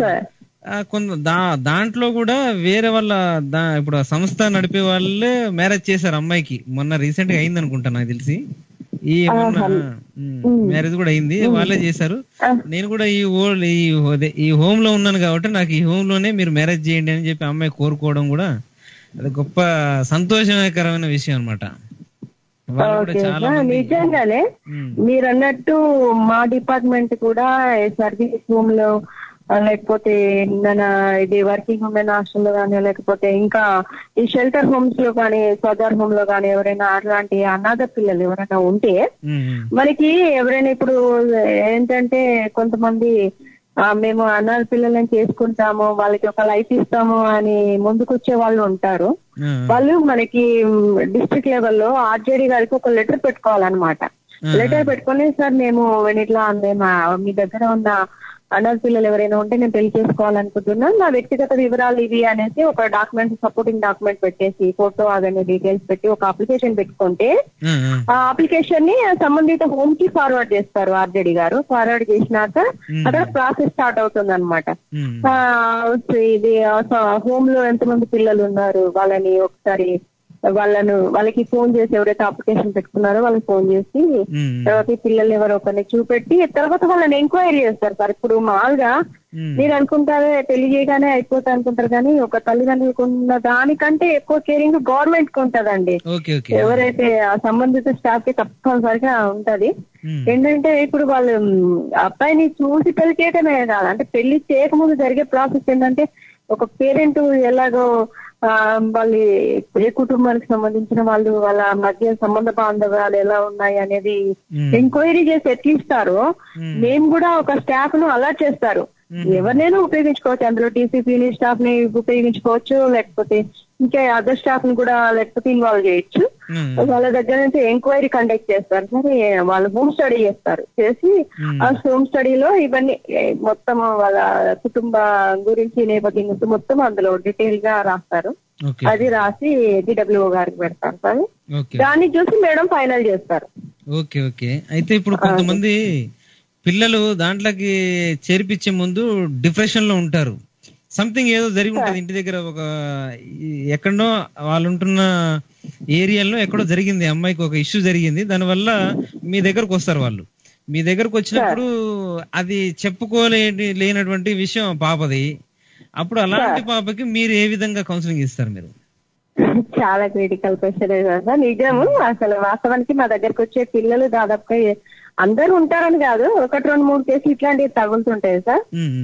దాంట్లో కూడా వేరే వాళ్ళ ఇప్పుడు ఆ సంస్థ నడిపే వాళ్ళు మ్యారేజ్ చేశారు అమ్మాయికి. మొన్న రీసెంట్ గా అయింది అనుకుంటా నాకు తెలిసి. ఈ మ్యారేజ్ కూడా అయింది, వాళ్ళే చేశారు. నేను కూడా ఈ హోమ్ లో ఉన్నాను కాబట్టి నాకు ఈ హోమ్ లోనే మీరు మ్యారేజ్ చేయండి అని చెప్పి అమ్మాయి కోరుకోవడం కూడా అది గొప్ప సంతోషకరమైన విషయం అనమాట. నిజంగానే మీరు అన్నట్టు మా డిపార్ట్మెంట్ కూడా సర్వీస్ హోమ్ లో లేకపోతే ఇది వర్కింగ్ ఉమెన్ హాస్టల్లో కానీ, లేకపోతే ఇంకా ఈ షెల్టర్ హోమ్స్ లో కానీ, సదర్ హోమ్ లో కానీ ఎవరైనా అట్లాంటి అనాథ పిల్లలు ఎవరైనా ఉంటే మనకి ఎవరైనా ఇప్పుడు ఏంటంటే కొంతమంది మేము అనాథ పిల్లలను చేసుకుంటాము, వాళ్ళకి ఒక లైఫ్ ఇస్తాము అని ముందుకొచ్చే వాళ్ళు ఉంటారు. వాళ్ళు మనకి డిస్ట్రిక్ట్ లెవెల్లో ఆర్జేడీ గారికి ఒక లెటర్ పెట్టుకోవాలన్నమాట. లెటర్ పెట్టుకుని సార్ మేము ఇట్లా మీ దగ్గర ఉన్న అనాథ పిల్లలు ఎవరైనా ఉంటే నేను పెళ్లి చేసుకోవాలనుకుంటున్నాను, నా వ్యక్తిగత వివరాలు ఇవి అనేసి ఒక డాక్యుమెంట్, సపోర్టింగ్ డాక్యుమెంట్ పెట్టేసి ఫోటో అవన్నీ డీటెయిల్స్ పెట్టి ఒక అప్లికేషన్ పెట్టుకుంటే ఆ అప్లికేషన్ ని సంబంధిత హోమ్ కి ఫార్వర్డ్ చేస్తారు ఆర్జేడీ గారు. ఫార్వర్డ్ చేసినాక అక్కడ ప్రాసెస్ స్టార్ట్ అవుతుంది అనమాట. ఇది హోమ్ లో ఎంతమంది పిల్లలు ఉన్నారు వాళ్ళని ఒకసారి వాళ్ళకి ఫోన్ చేసి, ఎవరైతే అప్లికేషన్ పెట్టుకున్నారో వాళ్ళకి ఫోన్ చేసి తర్వాత ఈ పిల్లలు ఎవరో ఒకరిని చూపెట్టి తర్వాత వాళ్ళని ఎంక్వైరీ చేస్తారు సార్. ఇప్పుడు మామూలుగా మీరు అనుకుంటారు పెళ్లి చేయగానే అయిపోతా అనుకుంటారు, కానీ ఒక తల్లిదండ్రులకు ఉన్న దానికంటే ఎక్కువ కేరింగ్ గవర్నమెంట్ కి ఉంటదండి. ఎవరైతే ఆ సంబంధిత స్టాఫ్ కి తప్పనిసరిగా ఉంటది. ఏంటంటే ఇప్పుడు వాళ్ళు అబ్బాయిని చూసి పెళ్లి చేయటమే కాదు, అంటే పెళ్లి చేయకముందు జరిగే ప్రాసెస్ ఏంటంటే ఒక పేరెంట్ ఎలాగో వాళ్ళు ఏ కుటుంబానికి సంబంధించిన వాళ్ళు, వాళ్ళ మధ్య సంబంధ బాంధవ్యాలు ఎలా ఉన్నాయి అనేది ఎంక్వైరీ చేసి ఎట్లిస్తారో మేము కూడా ఒక స్టాఫ్ ను అలర్ట్ చేస్తారు. ఎవరినైనా ఉపయోగించుకోవచ్చు, అందులో టీసీపీని స్టాఫ్ ని ఉపయోగించుకోవచ్చు, లేకపోతే ఇంకా అదర్ స్టాఫ్ ని కూడా లేకపోతే ఇన్వాల్వ్ చేయొచ్చు. వాళ్ళ దగ్గర నుంచి ఎంక్వైరీ కండక్ట్ చేస్తారు. సరే వాళ్ళు హోమ్ స్టడీ చేస్తారు, చేసి ఆ హోమ్ స్టడీలో ఇవన్నీ మొత్తం వాళ్ళ కుటుంబ గురించి నేపథ్యం మొత్తం అందులో డీటెయిల్ గా రాస్తారు. అది రాసి డిడబ్ల్యూఓ గారికి పెడతారు సార్. దాన్ని చూసి మేడం ఫైనల్ చేస్తారు. Okay okay. అయితే ఇప్పుడు కొంతమంది పిల్లలు దాంట్లోకి చేర్పించే ముందు డిప్రెషన్ లో ఉంటారు. సంథింగ్ ఏదో జరిగి ఉంటది ఇంటి దగ్గర, ఒక ఎక్కడో వాళ్ళు ఉంటున్న ఏరియాలో ఎక్కడో జరిగింది, అమ్మాయికి ఒక ఇష్యూ జరిగింది, దానివల్ల మీ దగ్గరకు వస్తారు. వాళ్ళు మీ దగ్గరకు వచ్చినప్పుడు అది చెప్పుకోలేనటువంటి విషయం పాపది. అప్పుడు అలాంటి పాపకి మీరు ఏ విధంగా కౌన్సిలింగ్ ఇస్తారు మీరు? చాలా క్రిటికల్ క్వశ్చన్ సార్. నిజము, అసలు వాస్తవానికి మా దగ్గరకు వచ్చే పిల్లలు దాదాపుగా అందరూ ఉంటారని కాదు, 1-2-3 కేసులు ఇట్లాంటివి తగులుతుంటాయి సార్.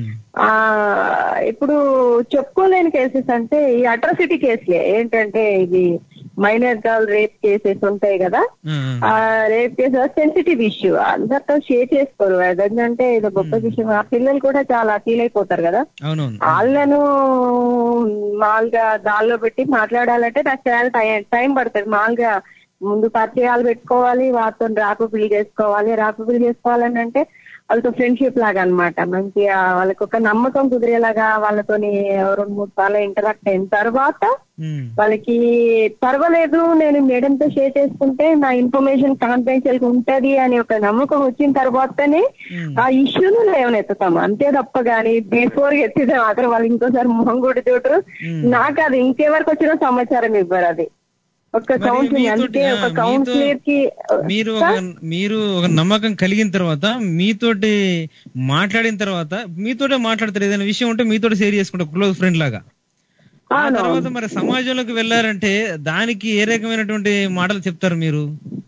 ఇప్పుడు చెప్పుకోలేని కేసెస్ అంటే ఈ అట్రాసిటీ కేసులే. ఏంటంటే ఇది మైనర్ గర్ల్ రేప్ కేసెస్ ఉంటాయి కదా, ఆ రేప్ కేసు సెన్సిటివ్ ఇష్యూ, అందరితో షేర్ చేసుకోరు. అదంటే ఇది గొప్ప విషయం. ఆ పిల్లలు కూడా చాలా ఫీల్ అయిపోతారు కదా, వాళ్ళను మామూలుగా దానిలో పెట్టి మాట్లాడాలంటే నాకు చాలా టైం పడుతుంది. మామూలుగా ముందు పరిచయాలు పెట్టుకోవాలి, వాళ్ళతో రాకుపిల్లి చేసుకోవాలని అంటే వాళ్ళతో ఫ్రెండ్షిప్ లాగా అనమాట. మంచిగా వాళ్ళకి ఒక నమ్మకం కుదిరేలాగా వాళ్ళతోని 2-3 సార్లు ఇంటరాక్ట్ అయిన తర్వాత వాళ్ళకి పర్వాలేదు నేను మేడంతో షేర్ చేసుకుంటే నా ఇన్ఫర్మేషన్ కాన్ఫిడెన్షియల్ గా ఉంటది అని ఒక నమ్మకం వచ్చిన తర్వాతనే ఆ ఇష్యూను లేవనెత్తుతాము. అంతే తప్ప గానీ బిఫోర్ ఎత్తితే మాత్రం వాళ్ళు ఇంకోసారి మొహం కూడా చూడరు. నాకు అది ఇంకెవరికి వచ్చిన సమాచారం ఇవ్వరు. అది ఒక కౌన్సిలింగ్ అంటే ఒక కౌన్సిలర్ కి మీరు ఒక నమ్మకం కలిగిన తర్వాత మీతోటి మాట్లాడిన తర్వాత మీతోటే మాట్లాడతారు. ఏదైనా విషయం ఉంటే మీతో షేర్ చేసుకుంటారు క్లోజ్ ఫ్రెండ్ లాగా. ఆ తర్వాత మరి సమాజంలోకి వెళ్ళారంటే దానికి ఏ రకమైనటువంటి మాటలు చెప్తారు మీరు?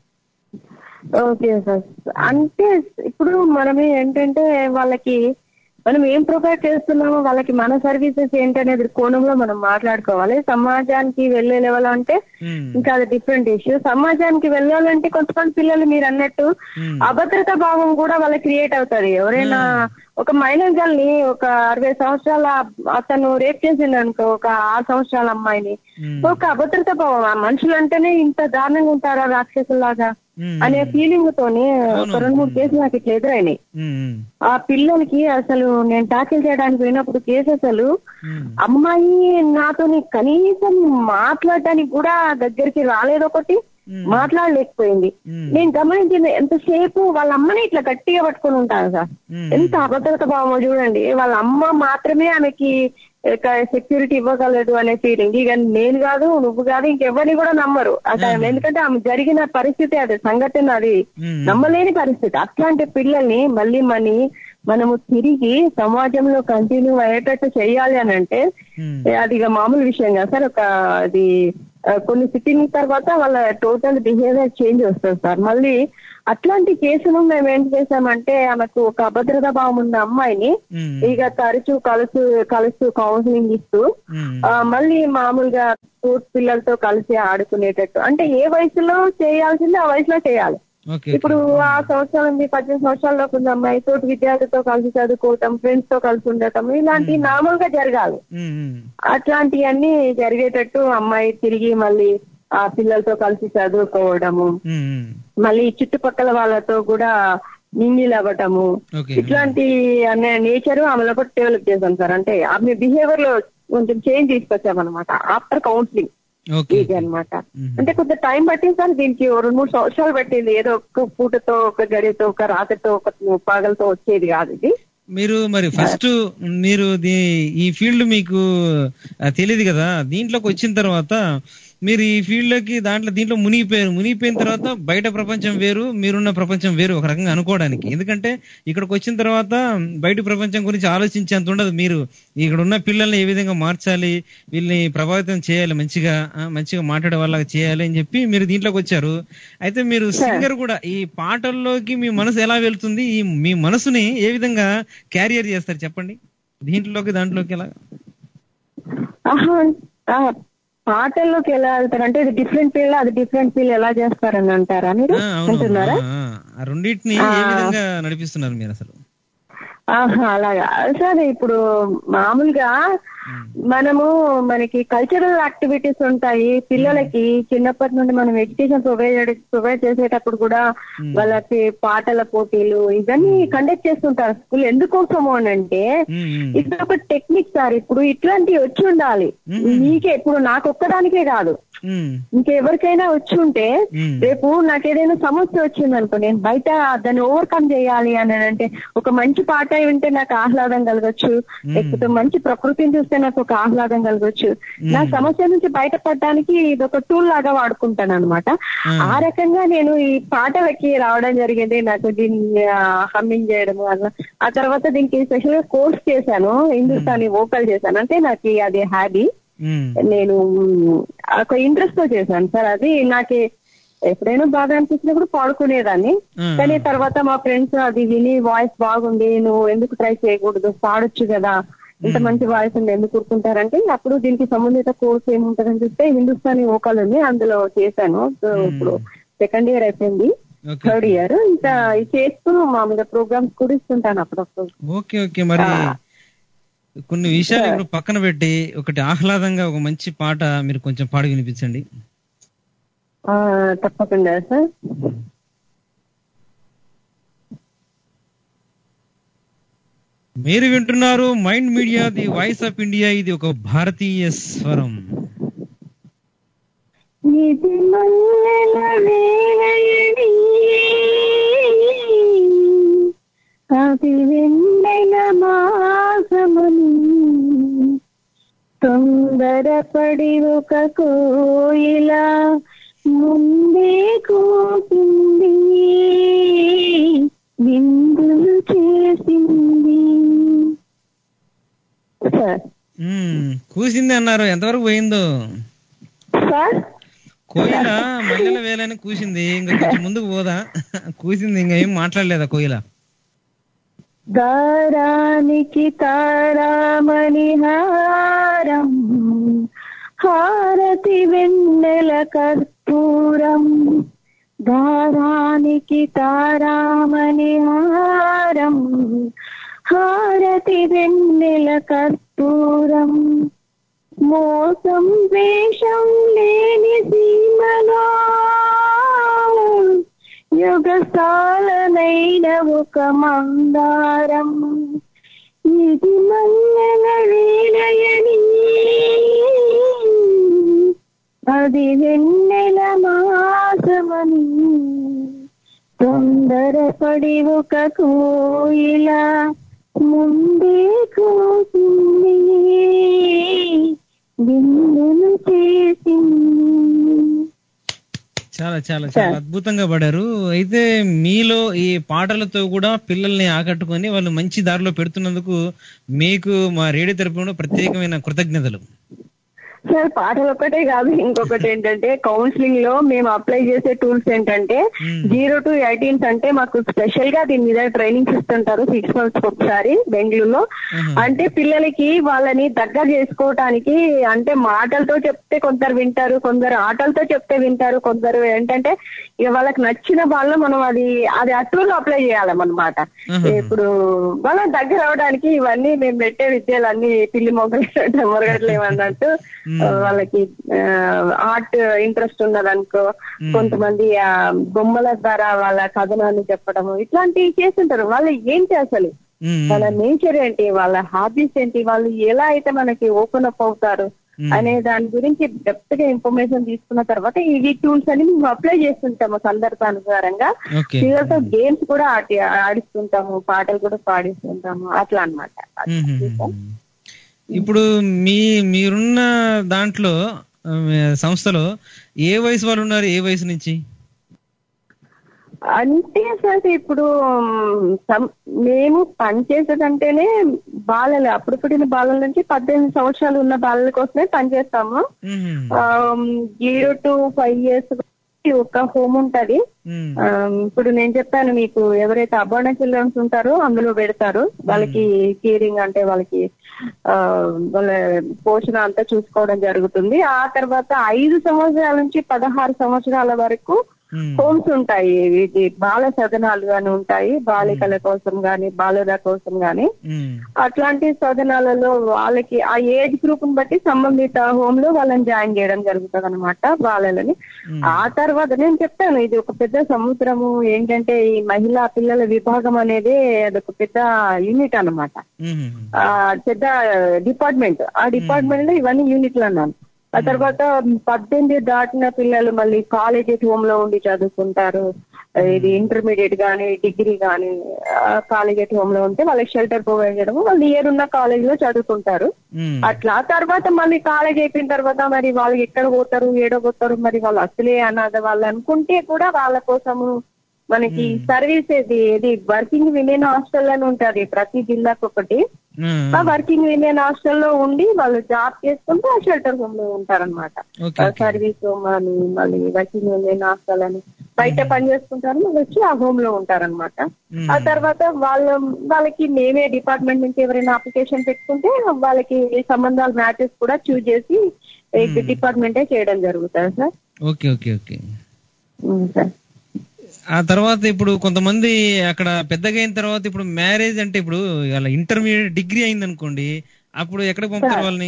ఓకే సార్, అంటే ఇప్పుడు మనమే ఏంటంటే వాళ్ళకి మనం ఏం ప్రొవైడ్ చేస్తున్నామో వాళ్ళకి మన సర్వీసెస్ ఏంటనేది కోణంలో మనం మాట్లాడుకోవాలి. సమాజానికి వెళ్లే లెవెల్ అంటే ఇంకా అది డిఫరెంట్ ఇష్యూ. సమాజానికి వెళ్ళాలంటే కొంతమంది పిల్లలు మీరు అన్నట్టు అభద్రతా భావం కూడా వాళ్ళకి క్రియేట్ అవుతుంది. ఎవరైనా ఒక మైనర్ గర్ల్ ని ఒక 60 సంవత్సరాల అతను రేప్ చేసిండు అనుకో, ఒక 6 సంవత్సరాల అమ్మాయిని, ఒక అభద్రతా భావం. ఆ మనుషులు అంటేనే ఇంత దారుణంగా ఉంటారా రాక్షసులాగా అనే ఫీలింగ్ తోని ఒక 2-3 కేసులు నాకు ఇట్లా ఎదురైనాయి. ఆ పిల్లలకి అసలు నేను టాకిల్ చేయడానికి పోయినప్పుడు కేసు అసలు అమ్మాయి నాతోని కనీసం మాట్లాడడానికి కూడా దగ్గరికి రాలేదు, ఒకటి మాట్లాడలేకపోయింది. నేను గమనించింది ఎంతసేపు వాళ్ళ అమ్మని ఇట్లా గట్టిగా పట్టుకుని ఉంటాను సార్. ఎంత అభద్రత భావమో చూడండి. వాళ్ళ అమ్మ మాత్రమే ఆమెకి సెక్యూరిటీ ఇవ్వగలదు అనే ఫీలింగ్. ఇక నేను కాదు, నువ్వు కాదు, ఇంకెవరిని కూడా నమ్మరు ఆ టైం. ఎందుకంటే ఆమె జరిగిన పరిస్థితి, అది సంఘటన, అది నమ్మలేని పరిస్థితి. అట్లాంటి పిల్లల్ని మళ్ళీ మనము తిరిగి సమాజంలో కంటిన్యూ అయ్యేటట్టు చేయాలి అని అంటే అది ఇక మామూలు విషయం కదా సార్. అది కొన్ని సిట్టింగ్ తర్వాత వాళ్ళ టోటల్ బిహేవియర్ చేంజ్ వస్తుంది సార్. మళ్ళీ అట్లాంటి కేసును మేము ఏం చేసామంటే, ఆమెకు ఒక అభద్రతా భావం ఉన్న అమ్మాయిని ఇక తరచూ కలుస్తూ కౌన్సిలింగ్ ఇస్తూ మళ్ళీ మామూలుగా స్కూల్ పిల్లలతో కలిసి ఆడుకునేటట్టు, అంటే ఏ వయసులో చేయాల్సింది ఆ వయసులో చేయాలి. ఇప్పుడు 6 సంవత్సరాల నుండి 18 సంవత్సరాల్లోకి ఉన్న అమ్మాయి తోటి విద్యార్థులతో కలిసి చదువుకోవటం, ఫ్రెండ్స్ తో కలిసి ఉండటం, ఇలాంటివి మామూలుగా జరగాలి. అట్లాంటివన్నీ జరిగేటట్టు అమ్మాయి తిరిగి మళ్ళీ ఆ పిల్లలతో కలిసి చదువుకోవడము, మళ్ళీ చుట్టుపక్కల వాళ్ళతో కూడా మింగిల్ అవ్వటము, ఇట్లాంటి నేచర్ ఆమెలో కూడా డెవలప్ చేశాం సార్. అంటే ఆమె బిహేవియర్ లో కొంచెం చేంజ్ తీసుకొచ్చామన్నమాట ఆఫ్టర్ కౌన్సిలింగ్ ఇది అనమాట. అంటే కొంత టైం పట్టింది సార్, దీనికి 2-3 సంవత్సరాలు పట్టింది. ఏదో ఒక పూటతో, ఒక గడితో, ఒక రాత్రితో, ఒక పాగలతో వచ్చేది కాదు ఇది. మీరు మరి ఫస్ట్ మీరు ఈ ఫీల్డ్ మీకు తెలియదు కదా, దీంట్లోకి వచ్చిన తర్వాత మీరు ఈ ఫీల్డ్ లోకి దీంట్లో మునిగిపోయిన తర్వాత బయట ప్రపంచం వేరు, మీరున్న ప్రపంచం వేరు ఒక రకంగా అనుకోవడానికి. ఎందుకంటే ఇక్కడికి వచ్చిన తర్వాత బయట ప్రపంచం గురించి ఆలోచించేంత ఉండదు. మీరు ఇక్కడ ఉన్న పిల్లల్ని ఏ విధంగా మార్చాలి, వీళ్ళని ప్రభావితం చేయాలి, మంచిగా మాట్లాడే వాళ్ళగా చేయాలి అని చెప్పి మీరు దీంట్లోకి వచ్చారు. అయితే మీరు సింగర్ కూడా, ఈ పాటల్లోకి మీ మనసు ఎలా వెళ్తుంది, మీ మనసుని ఏ విధంగా క్యారియర్ చేస్తారు చెప్పండి, దాంట్లోకి ఎలా? పాటల్లోకి ఎలా వెళ్తారు అంటే, ఇది డిఫరెంట్ ఫీల్డ్, అది డిఫరెంట్ ఫీల్డ్ ఎలా చేస్తారని అంటారా మీరు అంటున్నారా? రెండింటిని ఏ విధంగా నడిపిస్తున్నారు మీరు అసలు? అలాగా సార్. ఇప్పుడు మామూలుగా మనకి కల్చరల్ యాక్టివిటీస్ ఉంటాయి పిల్లలకి. చిన్నప్పటి నుండి మనం ఎడ్యుకేషన్ ప్రొవైడ్ చేసేటప్పుడు కూడా వాళ్ళకి పాటల పోటీలు ఇవన్నీ కండక్ట్ చేస్తుంటారు స్కూల్. ఎందుకోసము అని అంటే ఇది ఒక టెక్నిక్ సార్. ఇప్పుడు ఇట్లాంటివి వచ్చి ఉండాలి మీకే, ఇప్పుడు నాకు ఒక్కదానికే కాదు, ఇంకెవరికైనా వచ్చి ఉంటే రేపు నాకేదైనా సమస్య వచ్చింది అనుకో, నేను బయట దాన్ని ఓవర్కమ్ చేయాలి అని అంటే, ఒక మంచి పాట వింటే నాకు ఆహ్లాదం కలగొచ్చు, లేకపోతే మంచి ప్రకృతిని చూస్తే నాకు ఒక ఆహ్లాదం కలగొచ్చు. నా సమస్య నుంచి బయటపడడానికి ఇది ఒక టూల్ లాగా వాడుకుంటాను అనమాట. ఆ రకంగా నేను ఈ పాటలకి రావడం జరిగింది. నాకు దీన్ని హమ్మింగ్ చేయడం వల్ల, ఆ తర్వాత దీనికి స్పెషల్ గా కోర్స్ చేశాను, హిందుస్థానీ వోకల్ చేశాను. అంటే నాకు అది హ్యాబీ, నేను ఒక ఇంట్రెస్ట్ తో చేశాను సార్. అది నాకు ఎప్పుడైనా బాగా అనిపించినప్పుడు పాడుకునేదాన్ని. కానీ తర్వాత మా ఫ్రెండ్స్ అది విని వాయిస్ బాగుంది, నువ్వు ఎందుకు ట్రై చేయకూడదు, పాడొచ్చు కదా, ఇంత మంచి వాయిస్ ఉంది, ఎందుకు కూరుకుంటారంటే అప్పుడు దీనికి సంబంధిత కోర్స్ ఏముంటదని చూస్తే హిందుస్థానీ వోకల్ ఉంది, అందులో చేశాను. ఇప్పుడు 2nd ఇయర్ అయిపోయింది, 3rd ఇయర్. ఇంకా చేస్తూ మామూలుగా ప్రోగ్రామ్స్ కూడా ఇస్తుంటాను అప్పుడప్పుడు. Okay okay. మరి కొన్ని విషయాలు ఇప్పుడు పక్కన పెట్టి ఒకటి ఆహ్లాదంగా ఒక మంచి పాట మీరు కొంచెం పాడి వినిపించండి. తప్పకుండా సార్. మీరు వింటున్నారు mind media, the voice of India. ఇది ఒక భారతీయ స్వరం. ఇది మల్లెల వేళయని, అది వెన్నెల మాసమని, తొందరపడి ఒక కోయిల ముందే కూసింది, విందులు చేసింది. కూసింది అన్నారు, ఎంతవరకు పోయిందో సార్? కోయిల మల్లెల వేలని కూసింది, ఇంకా కొంచెం ముందుకు పోదా? కూసింది, ఇంకా ఏం మాట్లాడలేదా కోయిల? దారానికి తారామణి హారం, హారతి వెన్నెల కర్పూరం, దారానికి తారామణి హారం, హారతి వెన్నెల కర్పూరం, మోసం వేషం లేని సీమలో యుగసాలనైన ఒక మందారం, ఇది మల్లెల వేళయని, అది వెన్నెల మాసమని, తొందరపడి ఒక కోయిల ముందే కూసింది, విందులు చేసింది. చాలా చాలా చాలా అద్భుతంగా పడారు. అయితే మీలో ఈ పాటలతో కూడా పిల్లల్ని ఆకట్టుకొని వాళ్ళు మంచి దారిలో పెడుతున్నందుకు మీకు మా రేడియో తరపున ప్రత్యేకమైన కృతజ్ఞతలు. సార్ పాటలు ఒక్కటే కాదు, ఇంకొకటి ఏంటంటే కౌన్సిలింగ్ లో మేము అప్లై చేసే టూల్స్ ఏంటంటే 0 to 18 అంటే మాకు స్పెషల్ గా దీని మీద ట్రైనింగ్ ఇస్తుంటారు 6 months ఒకసారి బెంగళూరులో. అంటే పిల్లలకి వాళ్ళని దగ్గర చేసుకోవటానికి, అంటే మాటలతో చెప్తే కొందరు వింటారు, కొందరు ఆటలతో చెప్తే వింటారు, కొందరు ఏంటంటే ఇక వాళ్ళకి నచ్చిన వాళ్ళు మనం అది ఆ టూల్ అప్లై చేయాలన్నమాట. ఇప్పుడు వాళ్ళ దగ్గర అవడానికి ఇవన్నీ మేము పెట్టే విద్యలన్నీ పిల్లి మొగ్గలు మొరగట్లేమన్నట్టు. వాళ్ళకి ఆర్ట్ ఇంట్రెస్ట్ ఉన్నదనుకో, కొంతమంది బొమ్మల ద్వారా వాళ్ళ కథనాన్ని చెప్పడము ఇట్లాంటివి చేస్తుంటారు. వాళ్ళు ఏంటి అసలు వాళ్ళ నేచర్ ఏంటి, వాళ్ళ హాబీస్ ఏంటి, వాళ్ళు ఎలా అయితే మనకి ఓపెన్ అప్ అవుతారు అనే దాని గురించి డెప్త్ గా ఇన్ఫర్మేషన్ తీసుకున్న తర్వాత ఈ టూల్స్ అని మేము అప్లై చేస్తుంటాము సందర్భానుసారంగా. పిల్లలతో గేమ్స్ కూడా ఆడిస్తుంటాము, పాటలు కూడా పాడిస్తుంటాము, అట్లా అన్నమాట. ఇప్పుడు మీరున్న దాంట్లో సంస్థలో ఏ వయసు వాళ్ళు ఉన్నారు, ఏ వయసు నుంచి? అంటే సార్ ఇప్పుడు మేము పనిచేసేదంటేనే బాలలు, అప్పుడు పుట్టిన బాలల నుంచి 18 సంవత్సరాలు ఉన్న బాలల కోసమే పనిచేస్తాము. 0 to 5 years ఒక హోమ్ ఉంటది. ఇప్పుడు నేను చెప్పాను మీకు, ఎవరైతే అబార్డన్ చిల్డ్రన్స్ ఉంటారో అందులో పెడతారు. వాళ్ళకి కేరింగ్ అంటే వాళ్ళకి వాళ్ళ పోషణ అంతా చూసుకోవడం జరుగుతుంది. ఆ తర్వాత 5 సంవత్సరాల నుంచి 16 సంవత్సరాల వరకు హోమ్స్ ఉంటాయి, ఇది బాల సదనాలు అని ఉంటాయి, బాలికల కోసం గాని బాలుర కోసం గాని. అట్లాంటి సదనాలలో వాళ్ళకి ఆ ఏజ్ గ్రూప్ ని బట్టి సంబంధిత హోమ్ లో వాళ్ళని జాయిన్ చేయడం జరుగుతుంది అనమాట బాలలని. ఆ తర్వాత నేను చెప్తాను, ఇది ఒక పెద్ద సముద్రము. ఏంటంటే ఈ మహిళా పిల్లల విభాగం అనేది అదొక పెద్ద యూనిట్ అన్నమాట, పెద్ద డిపార్ట్మెంట్. ఆ డిపార్ట్మెంట్ లో ఇవన్నీ యూనిట్లు అన్నాను. ఆ తర్వాత 18 దాటిన పిల్లలు మళ్ళీ కాలేజ్ హోమ్ లో ఉండి చదువుకుంటారు. ఇది ఇంటర్మీడియట్ గానీ డిగ్రీ గానీ కాలేజ్ హోమ్ లో ఉంటే వాళ్ళకి షెల్టర్ ప్రొవైడ్ చేయడం, వాళ్ళు ఇయర్ ఉన్న కాలేజ్ లో చదువుకుంటారు. అట్లా తర్వాత మళ్ళీ కాలేజ్ అయిపోయిన తర్వాత మరి వాళ్ళు ఎక్కడ పోతారు, ఏడపోతారు, మరి వాళ్ళు అసలే అనాథ వాళ్ళు అనుకుంటే కూడా వాళ్ళ కోసము మనకి సర్వీస్ ఇది వర్కింగ్ విమెన్ హాస్టల్ అని ఉంటది ప్రతి జిల్లాకు ఒకటి. ఆ వర్కింగ్ విమెన్ హాస్టల్లో ఉండి వాళ్ళు జాబ్ చేసుకుంటూ ఆ షెల్టర్ హోమ్ లో ఉంటారనమాట. సర్వీస్ హోమ్ అని మళ్ళీ వర్కింగ్ విమెన్ హాస్టల్ అని బయట పని చేసుకుంటారు, మళ్ళీ వచ్చి ఆ హోమ్ లో ఉంటారనమాట. ఆ తర్వాత వాళ్ళకి మేమే డిపార్ట్మెంట్ నుంచి ఎవరైనా అప్లికేషన్ పెట్టుకుంటే వాళ్ళకి సంబంధాలు మ్యాచెస్ కూడా చూజ్ చేసి డిపార్ట్మెంటే చేయడం జరుగుతుంది sir. Okay okay okay sir. ఆ తర్వాత ఇప్పుడు కొంతమంది అక్కడ పెద్దగా అయిన తర్వాత ఇప్పుడు మ్యారేజ్ అంటే ఇప్పుడు ఇంటర్మీడియట్ డిగ్రీ అయింది అనుకోండి, అప్పుడు ఎక్కడ పంపుతారు వాళ్ళని?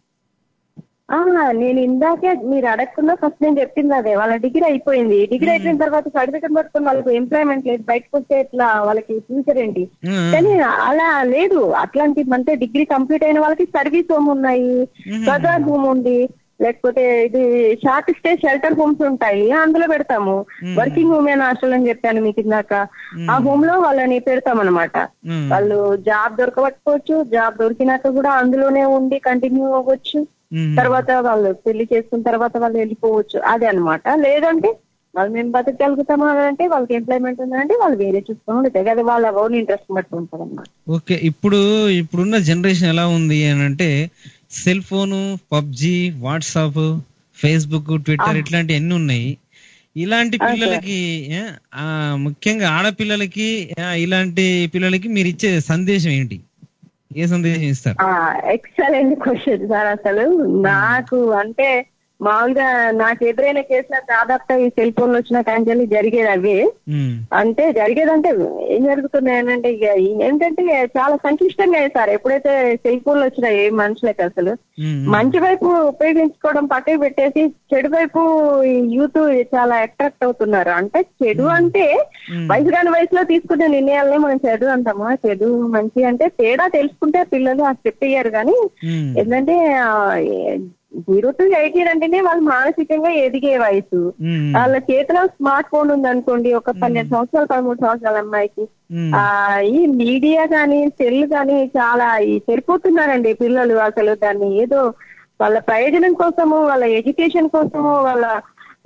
నేను ఇందాకే మీరు అడగకుండా ఫస్ట్ నేను చెప్పింది అదే, వాళ్ళ డిగ్రీ అయిపోయింది. డిగ్రీ అయిపోయిన తర్వాత సర్టిఫికేట్ పట్టుకుని వాళ్ళకి ఎంప్లాయ్మెంట్ లేదు, బయటకు వస్తే ఎట్లా వాళ్ళకి ఫ్యూచర్ ఏంటి? కానీ అలా లేదు. అట్లాంటి అంటే డిగ్రీ కంప్లీట్ అయిన వాళ్ళకి సర్వీస్ హోమ్ ఉన్నాయి, బజార్ హోమ్ ఉంది, లేకపోతే ఇది షార్ట్ స్టే షెల్టర్ హోమ్స్ ఉంటాయి, అందులో పెడతాము. వర్కింగ్ ఉమెన్ హాస్టల్ అని చెప్పాను మీకు ఇందాక, ఆ హోమ్ లో వాళ్ళని పెడతాం అనమాట. వాళ్ళు జాబ్ దొరకబట్టుకోవచ్చు, జాబ్ దొరికినాక కూడా అందులోనే ఉండి కంటిన్యూ అవ్వచ్చు. తర్వాత వాళ్ళు పెళ్లి చేసుకున్న తర్వాత వాళ్ళు వెళ్ళిపోవచ్చు, అదే అనమాట. లేదంటే వాళ్ళు మేము బతకగలుగుతామా అంటే వాళ్ళకి ఎంప్లాయ్మెంట్ ఉందంటే వాళ్ళు వేరే చూసుకొని ఉంటాయి కదా, వాళ్ళ ఓన్ ఇంట్రెస్ట్ బట్టి ఉంటుంది అన్నమాట. ఓకే, ఇప్పుడున్న జనరేషన్ ఎలా ఉంది అని అంటే cell phone, PUBG, WhatsApp, Facebook, Twitter ఇట్లాంటి ఎన్ని ఉన్నాయి. ఇలాంటి పిల్లలకి ముఖ్యంగా ఆడపిల్లలకి ఇలాంటి పిల్లలకి మీరు ఇచ్చే సందేశం ఏంటి? ఏ సందేశం ఇస్తారు? Excellent question sir. అసలు నాకు అంటే మామూలుగా నాకు ఎదురైన కేసులో దాదాపుగా ఈ సెల్ ఫోన్లు వచ్చిన కాంచెల్లి జరిగేది అవే. అంటే జరిగేదంటే ఏం జరుగుతున్నాయనంటే ఇక ఏంటంటే చాలా సంక్లిష్టంగా సార్. ఎప్పుడైతే సెల్ ఫోన్లు వచ్చినాయి మనుషులకి అసలు మంచి వైపు ఉపయోగించుకోవడం పక్కకి పెట్టేసి చెడు వైపు యూత్ చాలా అట్రాక్ట్ అవుతున్నారు. అంటే చెడు అంటే వయసు కాని వయసులో తీసుకునే నిర్ణయాలనే మనం చెడు అంటాము. చెడు మంచి అంటే తేడా తెలుసుకుంటే పిల్లలు ఆ స్టెప్ అయ్యారు. కానీ ఏంటంటే 0 to 18 అంటేనే వాళ్ళు మానసికంగా ఎదిగే వయసు. వాళ్ళ చేతిలో స్మార్ట్ ఫోన్ ఉంది అనుకోండి, ఒక 12 సంవత్సరాలు 13 సంవత్సరాల అమ్మాయికి ఈ మీడియా కానీ సెల్ కానీ చాలా సరిపోతున్నారండి పిల్లలు. అసలు దాన్ని ఏదో వాళ్ళ ప్రయోజనం కోసము, వాళ్ళ ఎడ్యుకేషన్ కోసము, వాళ్ళ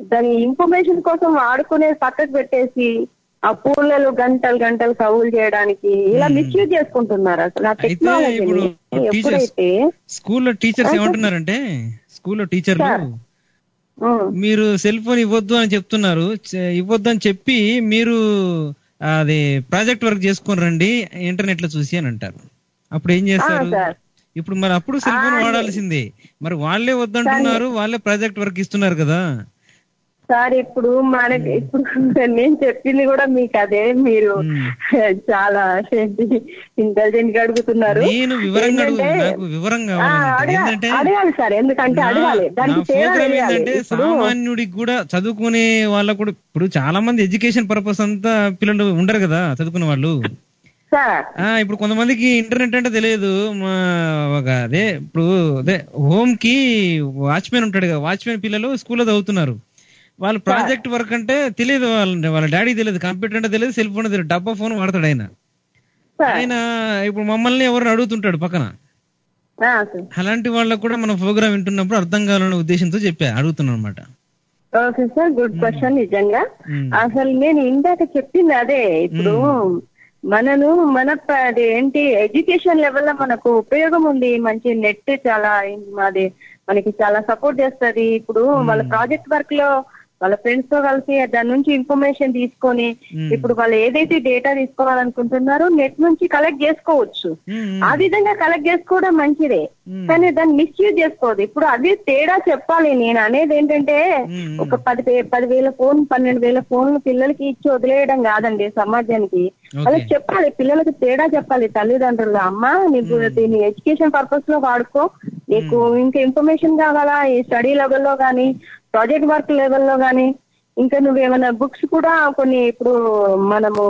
దాని ఇన్ఫర్మేషన్ కోసం వాడుకునే పక్కకు పెట్టేసి ఆ పూలలో గంటలు గంటలు కవులు చేయడానికి ఇలా మిస్యూజ్ చేసుకుంటున్నారు అసలు ఆ టెక్నాలజీని. ఎప్పుడైతే స్కూల్లో టీచర్స్ ఏమంటున్నారంటే, స్కూల్లో టీచర్లు మీరు సెల్ ఫోన్ ఇవ్వద్దు అని చెప్తున్నారు, ఇవ్వద్దు అని చెప్పి మీరు అది ప్రాజెక్ట్ వర్క్ చేసుకొని రండి ఇంటర్నెట్ లో చూసి అని అంటారు. అప్పుడు ఏం చేస్తారు? ఇప్పుడు మరి అప్పుడు సెల్ ఫోన్ వాడాల్సిందే, మరి వాళ్ళే వద్దంటున్నారు, వాళ్ళే ప్రాజెక్ట్ వర్క్ ఇస్తున్నారు కదా సార్. ఇప్పుడు మనకి ఇప్పుడు నేను చెప్పింది కూడా మీకు అదే, మీరు చాలా ఇంటెలిజెంట్ గా అడుగుతున్నారు. నేను అడగాలి సార్, ఎందుకంటే అడగాలి. దానికి ఏంటంటే సామాన్యుడికి కూడా చదువుకునే వాళ్ళకు కూడా, ఇప్పుడు చాలా మంది ఎడ్యుకేషన్ పర్పస్ అంతా పిల్లలు ఉండరు కదా చదువుకునే వాళ్ళు. ఇప్పుడు కొంతమందికి ఇంటర్నెట్ అంటే తెలియదు. అదే ఇప్పుడు అదే హోమ్ కి వాచ్మెన్ ఉంటాడు కదా, వాచ్మెన్ పిల్లలు స్కూల్లో చదువుతున్నారు. వాళ్ళు ప్రాజెక్ట్ వర్క్ అంటే తెలియదు, వాళ్ళ డాడీ తెలియదు, కంప్యూటర్ అంటే తెలియదు, సెల్ ఫోన్ తెలియదు, డబ్బా ఫోన్ వాడతాడు ఆయన. ఇప్పుడు మమ్మల్ని ఎవరు అడుగుతుంటాడు పక్కన. అలాంటి వాళ్ళకు కూడా మన ప్రోగ్రామ్ వింటున్నప్పుడు అర్థం కావాలనే ఉద్దేశంతో అడుగుతున్నాను అనమాట. Okay sir, good question. నిజంగా అసలు నేను ఇందాక చెప్పింది అదే. ఇప్పుడు మన ఏంటి ఎడ్యుకేషన్ లెవెల్ లో మనకు ఉపయోగం ఉంది, మంచి నెట్ చాలా అది మనకి చాలా సపోర్ట్ చేస్తుంది. ఇప్పుడు వాళ్ళ ప్రాజెక్ట్ వర్క్ లో వాళ్ళ ఫ్రెండ్స్ తో కలిసి దాని నుంచి ఇన్ఫర్మేషన్ తీసుకొని ఇప్పుడు వాళ్ళు ఏదైతే డేటా తీసుకోవాలనుకుంటున్నారో నెట్ నుంచి కలెక్ట్ చేసుకోవచ్చు. ఆ విధంగా కలెక్ట్ చేసుకోవడం మంచిదే, కానీ దాన్ని మిస్యూజ్ చేసుకోవద్దు. ఇప్పుడు అది తేడా చెప్పాలి. నేను అనేది ఏంటంటే ఒక 10,000 ఫోన్ 12,000 ఫోన్లు పిల్లలకి ఇచ్చి వదిలేయడం కాదండి సమాజానికి. వాళ్ళకి చెప్పాలి, పిల్లలకి తేడా చెప్పాలి తల్లిదండ్రులు. అమ్మ నీకు దీన్ని ఎడ్యుకేషన్ పర్పస్ లో వాడుకో, నీకు ఇంకా ఇన్ఫర్మేషన్ కావాలా ఈ స్టడీ లెవెల్లో గానీ ప్రాజెక్ట్ వర్క్ లెవెల్లో గానీ, ఇంకా నువ్వేమైనా బుక్స్ కూడా కొన్ని ఇప్పుడు మనము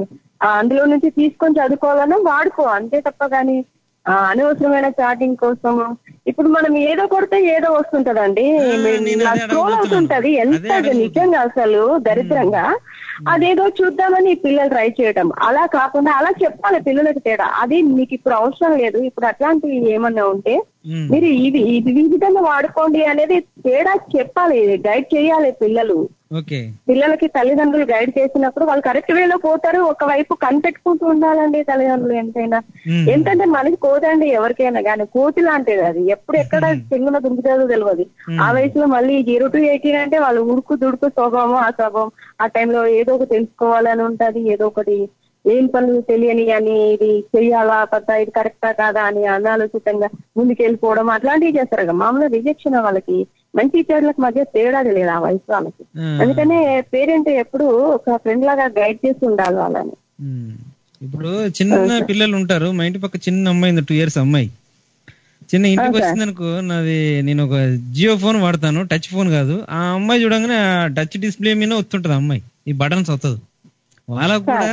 అందులో నుంచి తీసుకొని చదువుకోవాలన్నా వాడుకో, అంతే తప్ప గానీ అనవసరమైన చాటింగ్ కోసం ఇప్పుడు మనం ఏదో కొడితే ఏదో వస్తుంటదండి, స్క్రోల్ అవుతుంటది. ఎంత నిజంగా అసలు దరిద్రంగా అదేదో చూద్దామని పిల్లలు ట్రై చేయడం. అలా కాకుండా అలా చెప్పాలి పిల్లలకి తేడా. అది మీకు ఇప్పుడు అవసరం లేదు, ఇప్పుడు అట్లాంటివి ఏమన్నా ఉంటే మీరు ఈ విధంగా వాడుకోండి అనేది తేడా చెప్పాలి, గైడ్ చేయాలి పిల్లలు. పిల్లలకి తల్లిదండ్రులు గైడ్ చేసినప్పుడు వాళ్ళు కరెక్ట్ వేలో పోతారు. ఒకవైపు కనిపెట్టుకుంటూ ఉండాలండి తల్లిదండ్రులు ఎంతైనా. ఏంటంటే మనకి కోదండి ఎవరికైనా కానీ, కోతి లాంటిది అది, ఎప్పుడు ఎక్కడ చెంగున దుంకుతుందో తెలియదు. ఆ వయసులో మళ్ళీ 0 to 18 అంటే వాళ్ళు ఉడుకు దుడుకు స్వభావం, ఆ స్వభావం ఆ టైంలో ఏదో ఒకటి తెలుసుకోవాలని ఉంటది, ఏదో ఒకటి ఏం పనులు తెలియని అని, ఇది చెయ్యాలా కొత్త, ఇది కరెక్టా కాదా అని అనాలోచితంగా ముందుకెళ్ళిపోవడం అట్లాంటివి చేస్తారు కదా. మామూలుగా రిజెక్షన్ వాళ్ళకి మంచి చెడులకు మధ్య తేడా తెలియదు ఆ వయసు వాళ్ళకి. అందుకనే పేరెంట్ ఎప్పుడు ఒక ఫ్రెండ్ లాగా గైడ్ చేసి ఉండాలి వాళ్ళని. ఇప్పుడు చిన్న పిల్లలు ఉంటారు, మా ఇంటి పక్క చిన్న అమ్మాయి 2 years అమ్మాయి చిన్న ఇంటికి వచ్చింది అనుకో, నాది నేను ఒక జియో ఫోన్ వాడతాను, టచ్ ఫోన్ కాదు. ఆ అమ్మాయి చూడంగానే టచ్ డిస్ప్లే మీద వస్తుంటది అమ్మాయి, ఈ బటన్స్ వస్తుంది. వాళ్ళకు కూడా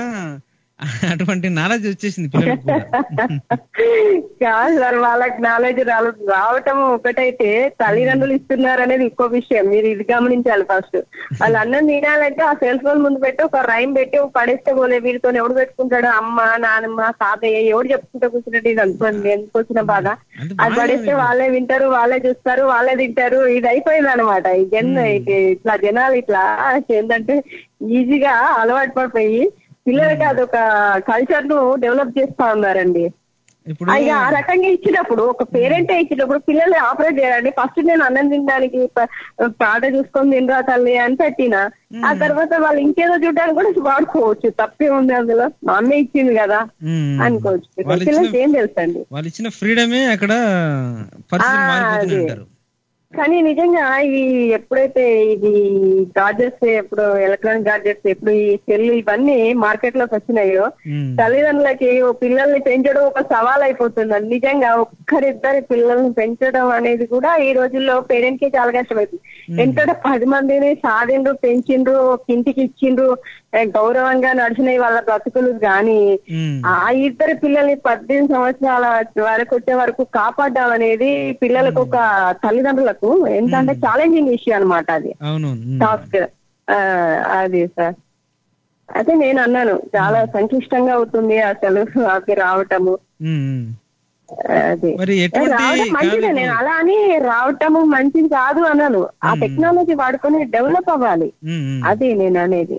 అటువంటి నాలెడ్జ్ వచ్చేసింది పిల్లలకు కాదు సార్, వాళ్ళకి నాలెడ్జ్ రావటం ఒకటైతే తల్లిదండ్రులు ఇస్తున్నారు అనేది ఇంకో విషయం. మీరు ఇది గమనించాలి. ఫస్ట్ వాళ్ళు అన్నం తినాలంటే ఆ సెల్ ఫోన్ ముందు పెట్టి ఒక రైమ్ పెట్టి పడేస్తే పోలే, వీరితో ఎవడు పెట్టుకుంటాడు, అమ్మ నాన్నమ్మ తాతయ్య ఎవడు చెప్పుకుంటూ కూర్చున్నట్టు ఇది అనుకోండి, ఎందుకు వచ్చిన బాధ. అది పడేస్తే వాళ్ళే వింటారు, వాళ్ళే చూస్తారు, వాళ్ళే తింటారు. ఇది అయిపోయింది అనమాట. ఇట్లా జనాలు ఇట్లా ఏంటంటే ఈజీగా అలవాటు పడిపోయి పిల్లలకి అదొక కల్చర్ ను డెవలప్ చేస్తా ఉన్నారండి. ఇక ఆ రకంగా ఇచ్చినప్పుడు ఒక పేరెంటే ఇచ్చినప్పుడు పిల్లల్ని ఆపరేట్ చేయాలండి. ఫస్ట్ నేను అన్నం తినడానికి పాట చూసుకొని తినరా తల్లి అని పెట్టినా, ఆ తర్వాత వాళ్ళు ఇంకేదో చూడడానికి కూడా వాడుకోవచ్చు, తప్పే ఉంది అందులో, మా అమ్మ ఇచ్చింది కదా అనుకోవచ్చు. పిల్లలకి ఏం తెలుసండి, వాళ్ళు ఇచ్చిన ఫ్రీడమే అక్కడ. కానీ నిజంగా ఇవి ఎప్పుడైతే ఇది గాడ్జెట్స్, ఎప్పుడు ఎలక్ట్రానిక్ గాడ్జెట్స్, ఎప్పుడు ఈ సెల్ ఇవన్నీ మార్కెట్ లోకి వచ్చినాయో తల్లిదండ్రులకి పిల్లల్ని పెంచడం ఒక సవాల్ అయిపోతుంది. నిజంగా ఒక్కరిద్దరి పిల్లల్ని పెంచడం అనేది కూడా ఈ రోజుల్లో పేరెంట్ కి చాలా కష్టమైంది. ఎందుకంటే 10 మందిని సాధిండ్రు, పెంచిండ్రు, ఇంటికి ఇచ్చిండ్రు, గౌరవంగా నడిచినాయి వాళ్ళ బ్రతుకులు. కానీ ఆ ఇద్దరు పిల్లల్ని 18 సంవత్సరాల వరకు వచ్చే వరకు కాపాడడం అనేది పిల్లలకు ఒక తల్లిదండ్రులకు ఏంటంటే ఛాలెంజింగ్ విషయం అనమాట. అది టాస్క్ అది సార్. అయితే నేను అన్నాను చాలా సంక్లిష్టంగా అవుతుంది అసలు అవి రావటము. అదే మరి రావడం మంచిదే, నేను అలా అని రావటం మంచిది కాదు అన్నాను. ఆ టెక్నాలజీ వాడుకొని డెవలప్ అవ్వాలి, అది నేను అనేది.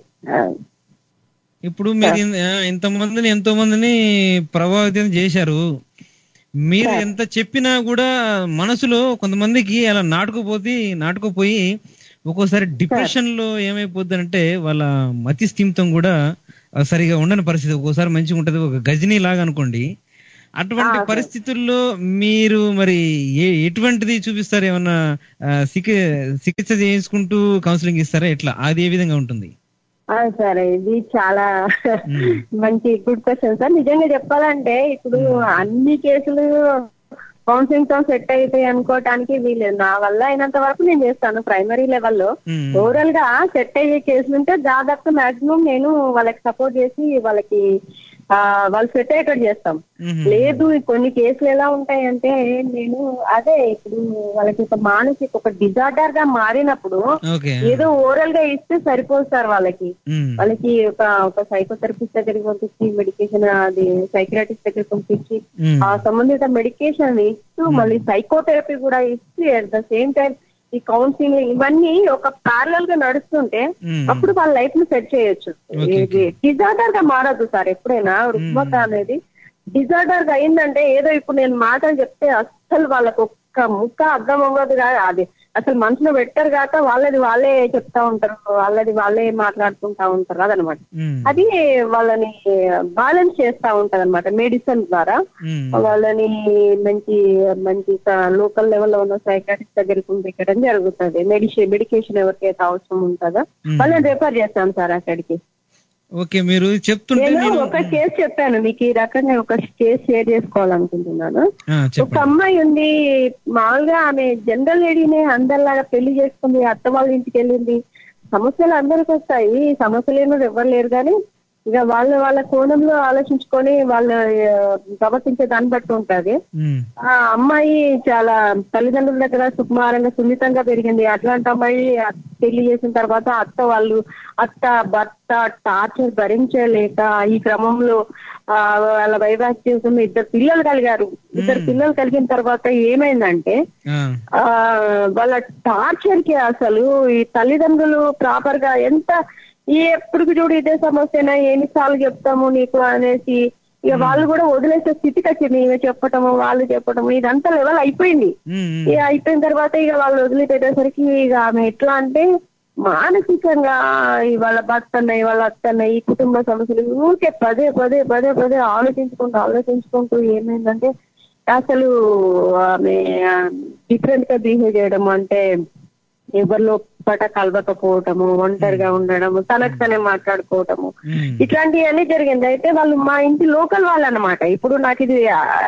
ఇప్పుడు మీరు ఎంతో మందిని ప్రభావితం చేశారు. మీరు ఎంత చెప్పినా కూడా మనసులో కొంతమందికి అలా నాటుకుపోయి ఒక్కోసారి డిప్రెషన్ లో ఏమైపోద్దంటే వాళ్ళ మతి స్థిమితం కూడా సరిగా ఉండని పరిస్థితి. ఒక్కోసారి మంచిగా ఉంటది, ఒక గజనీ లాగా అనుకోండి. అటువంటి పరిస్థితుల్లో మీరు మరి ఎటువంటిది చూపిస్తారు? ఏమన్నా చికిత్స చేయించుకుంటూ కౌన్సిలింగ్ ఇస్తారా? ఎట్లా, అది ఏ విధంగా ఉంటుంది? సరే, ఇది చాలా మంచి గుడ్ క్వశ్చన్ సార్. నిజంగా చెప్పాలంటే ఇప్పుడు అన్ని కేసులు కౌన్సిలింగ్ తో సెట్ అయితాయి అనుకోవటానికి వీలేదు. నా వల్ల అయినంత వరకు నేను చేస్తాను. ప్రైమరీ లెవెల్లో ఓవరాల్ గా సెట్ అయ్యే కేసులు ఉంటే దాదాపు మాక్సిమం నేను వాళ్ళకి సపోర్ట్ చేసి వాళ్ళకి వాళ్ళు సెట్ అయ్యేటట్టు చేస్తాం. లేదు కొన్ని కేసులు ఎలా ఉంటాయంటే నేను అదే ఇప్పుడు వాళ్ళకి ఒక మానసిక ఒక డిజార్డర్ గా మారినప్పుడు ఏదో ఓరల్ గా ఇస్తే సరిపోదు సార్. వాళ్ళకి ఒక సైకోథెరపిస్ట్ దగ్గరికి పంపించి మెడికేషన్, అది సైకియాట్రిస్ట్ దగ్గరికి పంపించి ఆ సంబంధిత మెడికేషన్ ఇస్తూ మళ్ళీ సైకోథెరపీ కూడా ఇచ్చి అట్ ద సేమ్ టైం ఈ కౌన్సిలింగ్ ఇవన్నీ ఒక ప్యారలల్ గా నడుస్తుంటే అప్పుడు వాళ్ళ లైఫ్ ని సెట్ చేయొచ్చు. డిజార్డర్ గా మారద్దు సార్ ఎప్పుడైనా. రుగ్మత అనేది డిజార్డర్ గా అయిందంటే ఏదో ఇప్పుడు నేను మాటలు చెప్తే అస్సలు వాళ్ళకు ఒక్క ముక్క అర్థం అవ్వదు. అది అసలు మనసులో పెట్టారు కాక వాళ్ళే చెప్తా ఉంటారు, వాళ్ళే మాట్లాడుకుంటా ఉంటారు. అదనమాట అది వాళ్ళని బ్యాలెన్స్ చేస్తా ఉంటది అనమాట. మెడిసిన్ ద్వారా వాళ్ళని మంచి లోకల్ లెవెల్లో ఉన్న సైకాట్రిస్ట్ దగ్గరికి పంపించడం జరుగుతుంది. మెడికేషన్ ఎవరికైతే అవసరం ఉంటుందో వాళ్ళని రెఫర్ చేస్తాను సార్ అక్కడికి. ఓకే, మీరు చెప్తుంటే నేను ఒక కేసు చెప్పాను మీకు, ఈ రకంగా ఒక కేసు షేర్ చేసుకోవాలనుకుంటున్నాను. ఒక అమ్మాయి ఉంది, మామూలుగా ఆమె జనరల్ లేడీనే, అందరిలాగా పెళ్లి చేసుకుంది, అత్త వాళ్ళ ఇంటికి వెళ్ళింది. సమస్యలు అందరికి వస్తాయి, సమస్యలు ఏమో ఎవ్వరు లేరు కానీ ఇక వాళ్ళ కోణంలో ఆలోచించుకొని వాళ్ళు ప్రవర్తించే దాన్ని బట్టి ఉంటది. ఆ అమ్మాయి చాలా తల్లిదండ్రుల దగ్గర సుకుమారంగా సున్నితంగా పెరిగింది. అట్లాంటి అమ్మాయి పెళ్లి చేసిన తర్వాత అత్త భర్త టార్చర్ భరించలేక ఈ క్రమంలో వాళ్ళ వైవాహిక జీవితంలో 2 పిల్లలు కలిగారు. 2 పిల్లలు కలిగిన తర్వాత ఏమైందంటే వాళ్ళ టార్చర్ కి అసలు ఈ తల్లిదండ్రులు ప్రాపర్ గా ఎంత ఎప్పుడు చూడు ఇదే సమస్యనా, ఎన్నిసార్లు చెప్తాము నీకు అనేసి ఇక వాళ్ళు కూడా వదిలేసే స్థితికి వచ్చింది. ఇక చెప్పటము వాళ్ళు చెప్పటము ఇదంతా లెవెల్ అయిపోయింది. అయిపోయిన తర్వాత ఇక వాళ్ళు వదిలిపెట్టేసరికి ఇక ఆమె ఎట్లా అంటే మానసికంగా వాళ్ళ భర్తన్నాయి, వాళ్ళ అత్తన్నాయి, ఈ కుటుంబ సమస్యలు ఊరికే పదే ఆలోచించుకుంటూ ఏమైందంటే అసలు ఆమె డిఫరెంట్ గా బిహేవ్ చేయడం, అంటే ఎవరిలో పట కలవకపోవటము, ఒంటరిగా ఉండడము, తనకు తనే మాట్లాడుకోవటము, ఇట్లాంటివన్నీ జరిగింది. అయితే వాళ్ళు మా ఇంటి లోకల్ వాళ్ళు అన్నమాట. ఇప్పుడు నాకు ఇది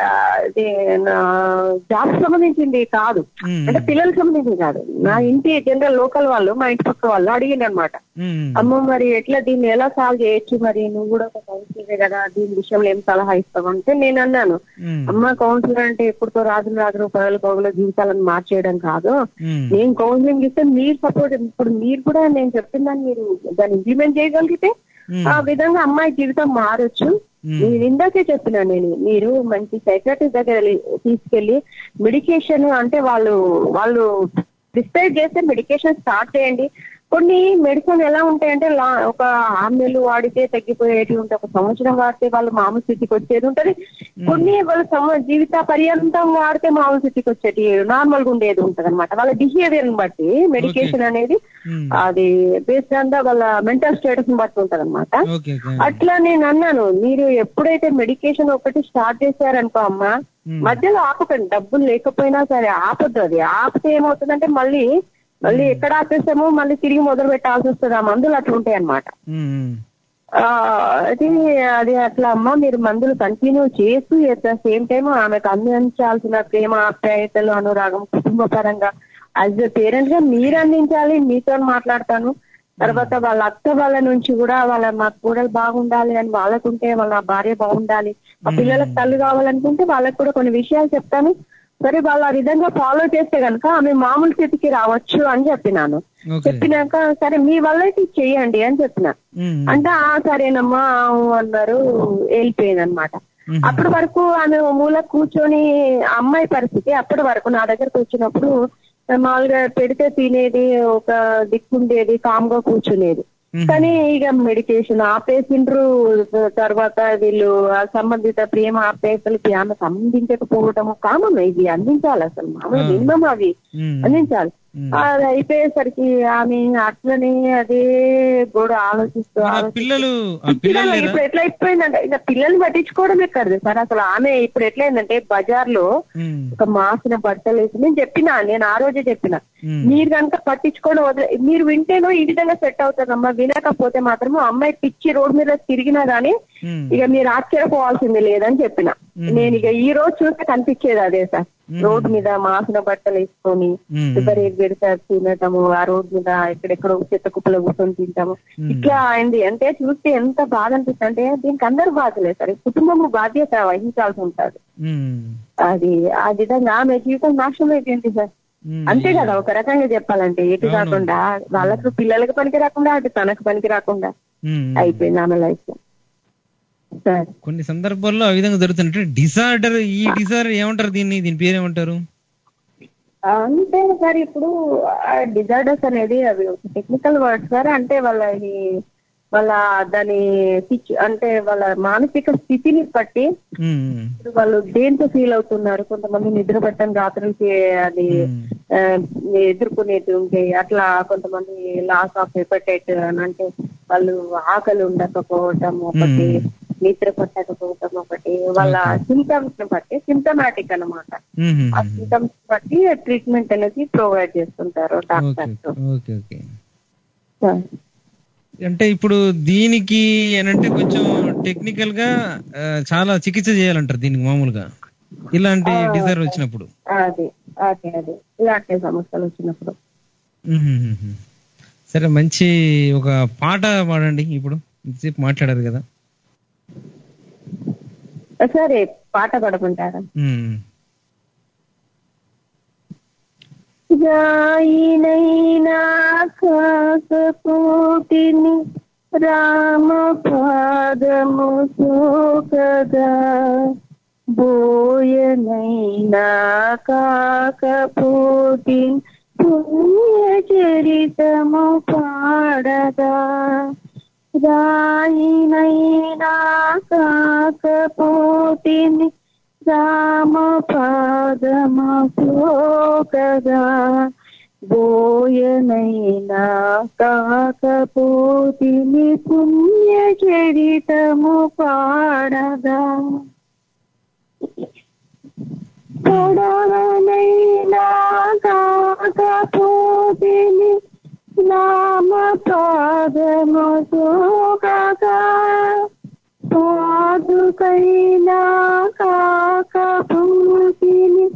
జాబ్ సంబంధించింది కాదు, అంటే పిల్లలకు సంబంధించింది కాదు, నా ఇంటి జనరల్ లోకల్ వాళ్ళు, మా ఇంటి పక్క వాళ్ళు అడిగింది అనమాట. అమ్మ మరి ఎట్లా దీన్ని ఎలా సాల్వ్ చేయొచ్చు, మరి నువ్వు కూడా ఒక కౌన్సిలరే కదా, దీని విషయంలో ఏం సలహా ఇస్తావు అంటే నేను అన్నాను, అమ్మ కౌన్సిలర్ అంటే ఎప్పుడుతో రాజు పగల జీవితాలను మార్చేయడం కాదు. నేను కౌన్సిలింగ్ ఇస్తే మీరు సపోర్ట్, ఇప్పుడు మీరు కూడా నేను చెప్పిన దాన్ని మీరు దాన్ని ఇంప్లిమెంట్ చేయగలిగితే ఆ విధంగా అమ్మాయి జీవితం మారొచ్చు. నేను ఇందాకే చెప్పినా, మీరు మంచి సైకాట్రిస్ట్ దగ్గర తీసుకెళ్లి మెడికేషన్ అంటే వాళ్ళు ప్రిస్క్రైబ్ చేస్తే మెడికేషన్ స్టార్ట్ చేయండి. కొన్ని మెడిసిన్ ఎలా ఉంటాయంటే ఒక 6 నెలలు వాడితే తగ్గిపోయేటి ఉంటాయి, 1 సంవత్సరం వాడితే వాళ్ళు మామూలు స్థితికి వచ్చేది ఉంటది, కొన్ని వాళ్ళ జీవిత పర్యంతం వాడితే మామూలు స్థితికి వచ్చేటి నార్మల్ గా ఉండేది ఉంటది అనమాట. వాళ్ళ బిహేవియర్ ని బట్టి మెడికేషన్ అనేది అది బేస్డ్ ఆన్ వాళ్ళ మెంటల్ స్టేటస్ ని బట్టి ఉంటది అనమాట. అట్లా నేను అన్నాను, మీరు ఎప్పుడైతే మెడికేషన్ ఒకటి స్టార్ట్ చేశారనుకో అమ్మా, మధ్యలో ఆపకండి, డబ్బులు లేకపోయినా సరే ఆపద్దు. అది ఆపితే ఏమవుతుందంటే మళ్ళీ ఎక్కడ ఆపేస్తామో మళ్ళీ తిరిగి మొదలు పెట్టాల్సి వస్తుంది. ఆ మందులు అట్లా ఉంటాయి అన్నమాట. అది అట్లా అమ్మా, మీరు మందులు కంటిన్యూ చేస్తూ ఎట్ ద సేమ్ టైం ఆమెకు అందించాల్సిన ప్రేమ, ఆప్యాయతలు, అనురాగం కుటుంబ పరంగా యాజ్ ఎ పేరెంట్ గా మీరు అందించాలి. మీతో మాట్లాడతాను. తర్వాత వాళ్ళ అత్త వాళ్ళ నుంచి కూడా మా కూడలు బాగుండాలి అని వాళ్ళకుంటే, వాళ్ళ భార్య బాగుండాలి, ఆ పిల్లలకు తల్లి కావాలనుకుంటే వాళ్ళకు కూడా కొన్ని విషయాలు చెప్తాను. సరే వాళ్ళు ఆ విధంగా ఫాలో చేస్తే కనుక ఆమె మామూలు స్థితికి రావచ్చు అని చెప్పినాను. చెప్పినాక సరే మీ వల్ల చెయ్యండి అని చెప్పిన. అంటే సరేనమ్మా అన్నారు, వెళ్ళిపోయింది అనమాట. అప్పటి వరకు ఆమె మూల కూర్చొని అమ్మాయి పరిస్థితి అప్పటి వరకు నా దగ్గరకు వచ్చినప్పుడు మామూలుగా పెడితే తినేది, ఒక దిక్కుండేది, కామ్ గా కూర్చునేది. కానీ ఇక మెడికేషన్ ఆపేసిండ్రు. తర్వాత వీళ్ళు సంబంధిత ప్రేమ ఆప్యాయతలకి ఆమె సంబంధించకపోవటము కామన్. ఇది అందించాలి, అసలు మామూలు మినిమం అవి అందించాలి. అది అయిపోయేసరికి ఆమె అట్లనే అదే కూడా ఆలోచిస్తూ పిల్లలు ఇప్పుడు ఎట్లా అయిపోయిందంటే ఇక పిల్లల్ని పట్టించుకోవడమే కదా సార్. అసలు ఆమె ఇప్పుడు ఎట్లయిందంటే బజార్ లో ఒక మాసిన బట్టలు వేసి నేను ఆ రోజే చెప్పిన, మీరు కనుక పట్టించుకోవడం మీరు వింటేనో ఈ విధంగా సెట్ అవుతుందమ్మా, వినకపోతే మాత్రము అమ్మాయి పిచ్చి రోడ్డు మీద తిరిగినా గానీ ఇక మీరు ఆశ్చర్యపోవాల్సింది లేదని చెప్పిన. నేను ఇక ఈ రోజు చూస్తే కనిపించేది అదే సార్. రోడ్డు మీద మాసిన బట్టలు వేసుకొని విపరీత పెడితే తినటము, ఆ రోడ్డు మీద ఎక్కడెక్కడో చెత్త కుప్పలో కూర్చొని తింటాము, ఇట్లా అయింది. అంటే చూస్తే ఎంత బాధ అనిపిస్తుంది అంటే దీనికి అందరూ బాధలేదు సార్, కుటుంబం బాధ్యత వహించాల్సి ఉంటుంది. అది ఆ విధంగా ఆమె జీవితం నాశనం అయిపోయింది సార్. అంతే కదా ఒక రకంగా చెప్పాలంటే. ఎటు కాకుండా వాళ్ళకు పిల్లలకి పనికి రాకుండా అటు తనకు పనికి రాకుండా అయిపోయింది ఆమె లైఫ్. కొన్ని సందర్భాల్లో ఆ విధంగా జరుగుతుంటే డిసార్డర్, ఈ డిసార్డర్ ఏమంటారు దీని పేరు ఏమంటారు అంటే సార్ ఇప్పుడు డిజార్డర్స్ అనేది అవి ఒక టెక్నికల్ వర్డ్ సార్. అంటే వాళ్ళ దాని అంటే వాళ్ళ మానసిక స్థితిని బట్టి వాళ్ళు దేంతో ఫీల్ అవుతున్నారు. కొంతమంది నిద్ర పట్టని రాత్రులకి అది ఎదుర్కొనేది ఉంటాయి. అట్లా కొంతమంది లాస్ ఆఫ్ ఎపటైట్ అని అంటే వాళ్ళు ఆకలి ఉండకపోవటం ఒకటి, నిద్ర పట్టకపోవటం ఒకటి, వాళ్ళ సింటమ్స్ ని బట్టి సిమ్టమాటిక్ అన్నమాట. ఆ సింటమ్స్ బట్టి ట్రీట్మెంట్ అనేది ప్రొవైడ్ చేస్తుంటారు డాక్టర్స్. అంటే ఇప్పుడు దీనికి ఏంటంటే కొంచెం టెక్నికల్ గా చాలా చికిత్స చేయాలంటారు దీనికి మామూలుగా ఇలాంటి డిజైర్ వచ్చినప్పుడు. అదే ఇలాంటి సమస్యలు వచ్చినప్పుడు. సరే, మంచి ఒక పాట పాడండి. ఇప్పుడు ఇంతసేపు మాట్లాడారు కదా, సరే పాట పాడుకుంటారా? జాయినైనా కాకపోతిని రామ పాదము సోకగా, బోయనైనా కాకపోతిని పుణ్య చరితము పాడగా, రాయినైనా కాకపోతిని రామ పాదము సోకగా, బోయనైనా కాకపోతిని పుణ్య చరితము పాడగా, పొడవనైనా కాకపోతిని నామ పాదము సోకగా, పాదుకైనా కాకపోతిని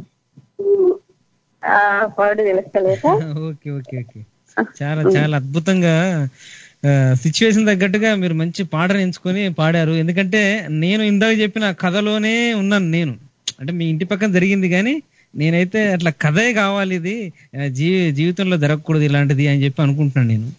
పాడు తెలుస్తలేదా? ఓకే, చాలా చాలా అద్భుతంగా సిచ్యువేషన్ తగ్గట్టుగా మీరు మంచి పాటను ఎంచుకొని పాడారు. ఎందుకంటే నేను ఇందాక చెప్పిన కథలోనే ఉన్నాను నేను. అంటే మీ ఇంటి పక్కన జరిగింది కానీ నేనైతే అట్లా కథే కావాలి, ఇది జీవితంలో జరగకూడదు ఇలాంటిది అని చెప్పి అనుకుంటున్నాను నేను.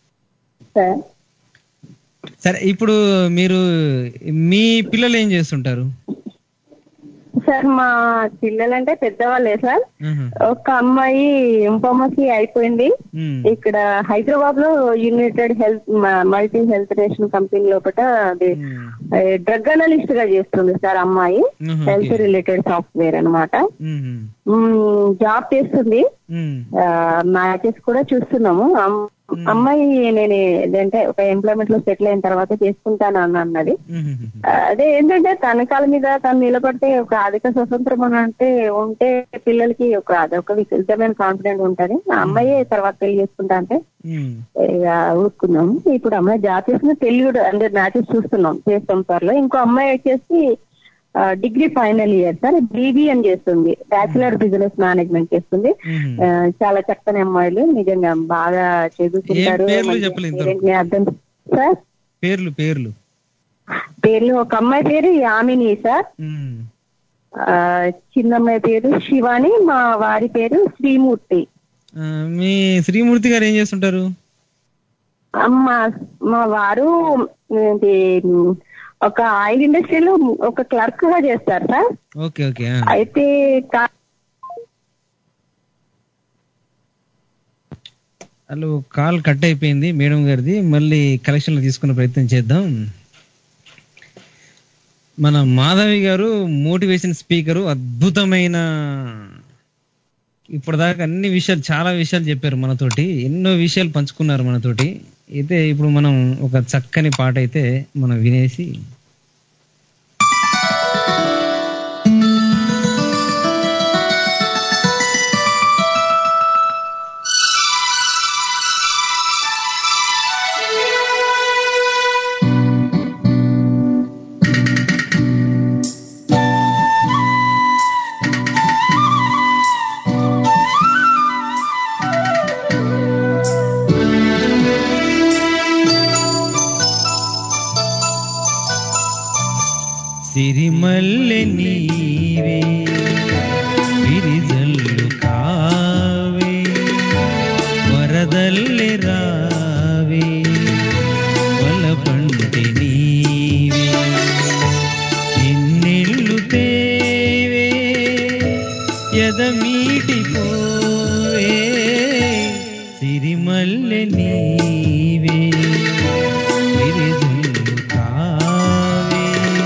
సరే, ఇప్పుడు మీరు మీ పిల్లలు ఏం చేస్తుంటారు సార్? మా పిల్లలంటే పెద్దవాళ్ళే సార్. ఒక అమ్మాయి ఎంఫార్మసీ అయిపోయింది ఇక్కడ హైదరాబాద్ లో United Health multi health ration company లోపల అది డ్రగ్ అనలిస్ట్ గా చేస్తుంది సార్. అమ్మాయి హెల్త్ రిలేటెడ్ సాఫ్ట్వేర్ అన్నమాట. జాబ్ చేస్తుంది, మ్యాచెస్ కూడా చూస్తున్నాము. అమ్మాయి నేను ఏంటంటే ఒక ఎంప్లాయ్మెంట్ లో సెటిల్ అయిన తర్వాత చేసుకుంటాను అన్నది. అదే ఏంటంటే తన కాళ్ళ మీద తను నిలబడితే ఒక అధిక స్వతంత్రం అని అంటే ఉంటే పిల్లలకి అదొక విశిష్టమైన కాన్ఫిడెంట్ ఉంటది. ఆ అమ్మాయి తర్వాత పెళ్లి చేసుకుంటా అంటే ఇక ఊరుకున్నాము. ఇప్పుడు అమ్మాయి జాబ్ చేసిన పెళ్లి కూడా అంటే మ్యాచెస్ చూస్తున్నాం, చేస్తాం త్వరలో. ఇంకో అమ్మాయి వచ్చేసి degree final year sir, BBM చేస్తుంది, బ్యాచిలర్ బిజినెస్ మేనేజ్మెంట్ చేస్తుంది. చాలా చక్కని అమ్మాయిలు, నిజంగా బాగా చదువుకుంటారు. అర్థం సార్ పేర్లు ఒక అమ్మాయి పేరు యామిని సార్, చిన్నమ్మాయి పేరు శివాని, మా వారి పేరు శ్రీమూర్తి. మీ శ్రీమూర్తి గారు ఏం చేస్తుంటారు? మా వారు ఒక ఆయిల్ ఇండస్ట్రీలో ఒక క్లర్క్ గా చేస్తారు సార్. Okay okay. అయితే హలో, కాల్ కట్ అయిపోయింది మేడం గారిది. మళ్ళీ కలెక్షన్లు తీసుకునే ప్రయత్నం చేద్దాం. మన మాధవి గారు మోటివేషన్ స్పీకరు, అద్భుతమైన ఇప్పటిదాకా అన్ని విషయాలు, చాలా విషయాలు చెప్పారు మనతోటి, ఎన్నో విషయాలు పంచుకున్నారు మనతోటి. అయితే ఇప్పుడు మనం ఒక చక్కని పాట అయితే మనం వినేసి సిరిమల్లె నీవే విరిజల్లు కావే వరదల్లె రావే వలపంటి నీవే ఎన్నెళ్ళు తేవే ఎదమీటి పోవే సిరిమల్లె నీవే విరిజల్లు కావే.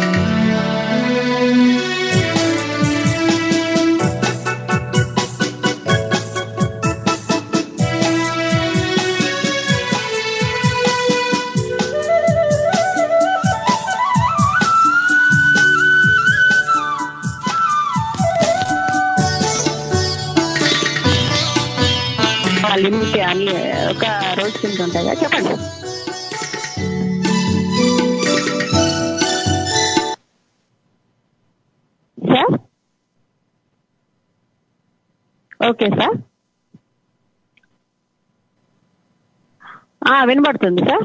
లిమిట్ అని ఒక రోజు తింటుంటాయి కదా, చెప్పండి. సార్ ఓకే సార్, వినబడుతుంది సార్.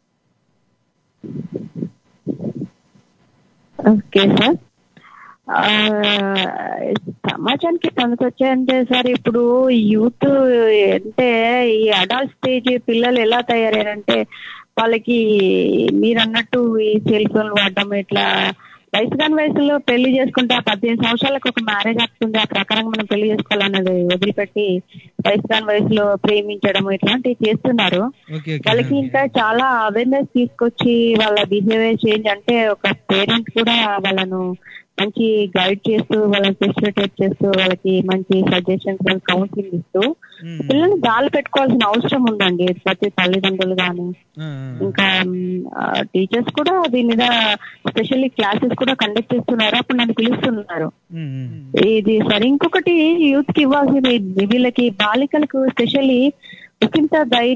ఓకే సార్, సమాజానికి పనికొచ్చాయంటే సార్, ఇప్పుడు యూత్ అంటే ఈ అడల్ట్ స్టేజ్ పిల్లలు ఎలా తయారయ్యారంటే, వాళ్ళకి మీరు అన్నట్టు ఈ సెల్ ఫోన్ వాడడం, ఇట్లా వయసు కాని వయసులో పెళ్లి చేసుకుంటే 18 సంవత్సరాలకు ఒక మ్యారేజ్ అవుతుంది, ఆ ప్రకారంగా మనం పెళ్లి చేసుకోవాలన్నది వదిలిపెట్టి వయసు కాని వయసులో ప్రేమించడం ఇట్లాంటివి చేస్తున్నారు. వాళ్ళకి ఇంకా చాలా అవేర్నెస్ తీసుకొచ్చి వాళ్ళ బిహేవియర్ చేంజ్, అంటే ఒక పేరెంట్ కూడా వాళ్ళను మంచి గైడ్ చేస్తూ, వాళ్ళని ఫెసిలిటేట్ చేస్తూ, వాళ్ళకి మంచి సజెషన్స్, కౌన్సిలింగ్ ఇస్తూ పిల్లల్ని గాలి పెట్టుకోవాల్సిన అవసరం ఉందండి. ప్రతి తల్లిదండ్రులు కానీ ఇంకా టీచర్స్ కూడా దీని మీద స్పెషల్లీ క్లాసెస్ కూడా కండక్ట్ చేస్తున్నారు. అప్పుడు నన్ను పిలుస్తున్నారు. ఇది సరే. ఇంకొకటి యూత్ కి ఇవ్వాల్సింది, వీళ్ళకి బాలికలకు స్పెషల్లీ ఇంత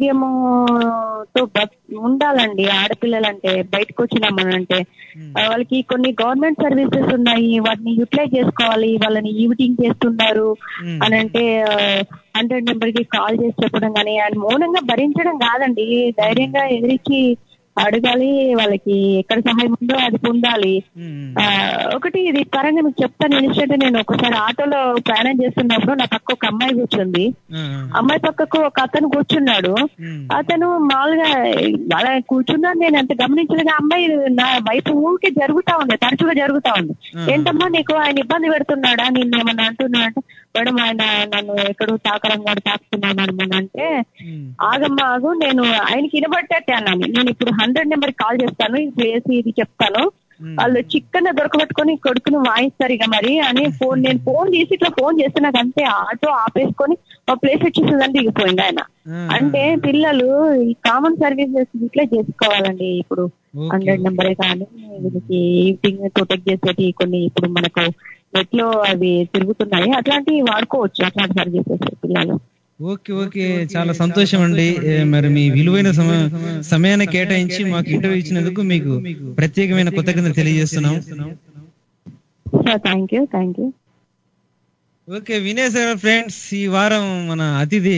ధైర్యముతో ఉండాలండి. ఆడపిల్లలంటే బయటకు వచ్చినామనంటే వాళ్ళకి కొన్ని గవర్నమెంట్ సర్వీసెస్ ఉన్నాయి, వాటిని యూటిలైజ్ చేసుకోవాలి. వాళ్ళని ఈవిటింగ్ చేస్తున్నారు అని అంటే 100 నెంబర్కి కాల్ చేసి చెప్పడం కానీ, ఆయన మౌనంగా భరించడం కాదండి, ధైర్యంగా ఎదిరించి అడగాలి. వాళ్ళకి ఎక్కడ సహాయం ఉందో అది పొందాలి. ఒకటి ఇది పరంగా మీకు చెప్తాను. ఎందుకంటే నేను ఒకసారి ఆటోలో ప్రయాణం చేస్తున్నప్పుడు నా పక్క ఒక అమ్మాయి కూర్చుంది. అమ్మాయి పక్కకు ఒక అతను కూర్చున్నాడు. అతను మామూలుగా అలా కూర్చున్నాను, నేను అంత గమనించలేదు. అమ్మాయి నా వైపు ఊరికే జరుగుతా ఉంది, తరచుగా జరుగుతా ఉంది. ఏంటమ్మా నీకు ఆయన ఇబ్బంది పెడుతున్నాడా, నిన్ను ఏమన్నా అంటున్నా అంటే, మేడం ఆయన నన్ను ఎక్కడో తాకరంగా తాకుతున్నాను అంటే, ఆగమ్మా ఆగు, నేను ఆయనకి వినబట్టేట్టే అన్నాను. నేను ఇప్పుడు 100 నెంబర్కి కాల్ చేస్తాను, ఇది చెప్తాను, వాళ్ళు చిక్కన దొరకబెట్టుకొని కొడుకుని వాయిస్తారు ఇక మరి అని నేను ఫోన్ తీసి ఇట్లా ఫోన్ చేస్తే నాకు అంతే ఆటో ఆపేసుకొని ఒక ప్లేస్ వచ్చేసిందని దిగిపోయింది ఆయన. అంటే పిల్లలు ఈ కామన్ సర్వీసెస్ ఇట్లా చేసుకోవాలండి. ఇప్పుడు 100 నెంబరే కానీ వీళ్ళకి ఈవినింగ్ ప్రొటెక్ట్ చేసేటి కొన్ని ఇప్పుడు మనకు నెట్ లో అవి తిరుగుతున్నాయి, అట్లాంటివి వాడుకోవచ్చు, అట్లాంటి సర్వీసెస్ పిల్లలు. ఓకే ఓకే, చాలా సంతోషం అండి. మరి మీ విలువైన సమయాన్ని కేటాయించి మాకు ఇంటర్వ్యూ ఇచ్చినందుకు మీకు ప్రత్యేకమైన కృతజ్ఞతలు తెలియజేస్తున్నాం. Thank you. ఓకే, వినేశారు ఫ్రెండ్స్. ఈ వారం మన అతిథి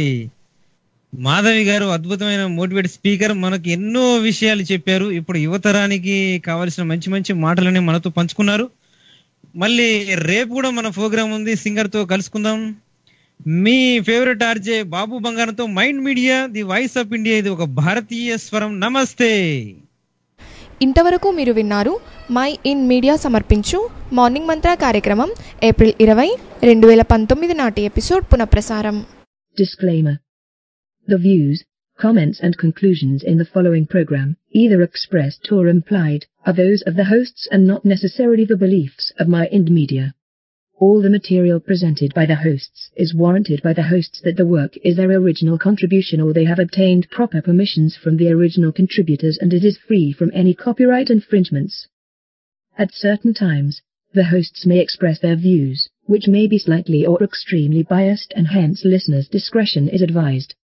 మాధవి గారు అద్భుతమైన మోటివేట్ స్పీకర్, మనకు ఎన్నో విషయాలు చెప్పారు. ఇప్పుడు యువతరానికి కావాల్సిన మంచి మంచి మాటలని మనతో పంచుకున్నారు. మళ్ళీ రేపు కూడా మన ప్రోగ్రామ్ ఉంది, సింగర్ తో కలుసుకుందాం. మీ ఫేవరెట్ ఆర్జే బాబు బంగారంతో mind media, the voice of India, ఇది ఒక భారతీయ స్వరం. నమస్తే. ఇంతవరకు మీరు విన్నారు మై ఇన్ మీడియా సమర్పించు మార్నింగ్ మంత్ర కార్యక్రమం ఏప్రిల్ 20, 2019 నాటి ఎపిసోడ్ పునఃప్రసారం. Disclaimer. The views, comments and conclusions in the following program, either expressed or implied, are those of the hosts and not necessarily the beliefs of My Ind Media. All the material presented by the hosts is warranted by the hosts that the work is their original contribution or they have obtained proper permissions from the original contributors and it is free from any copyright infringements. At certain times, the hosts may express their views, which may be slightly or extremely biased and hence listeners' discretion is advised.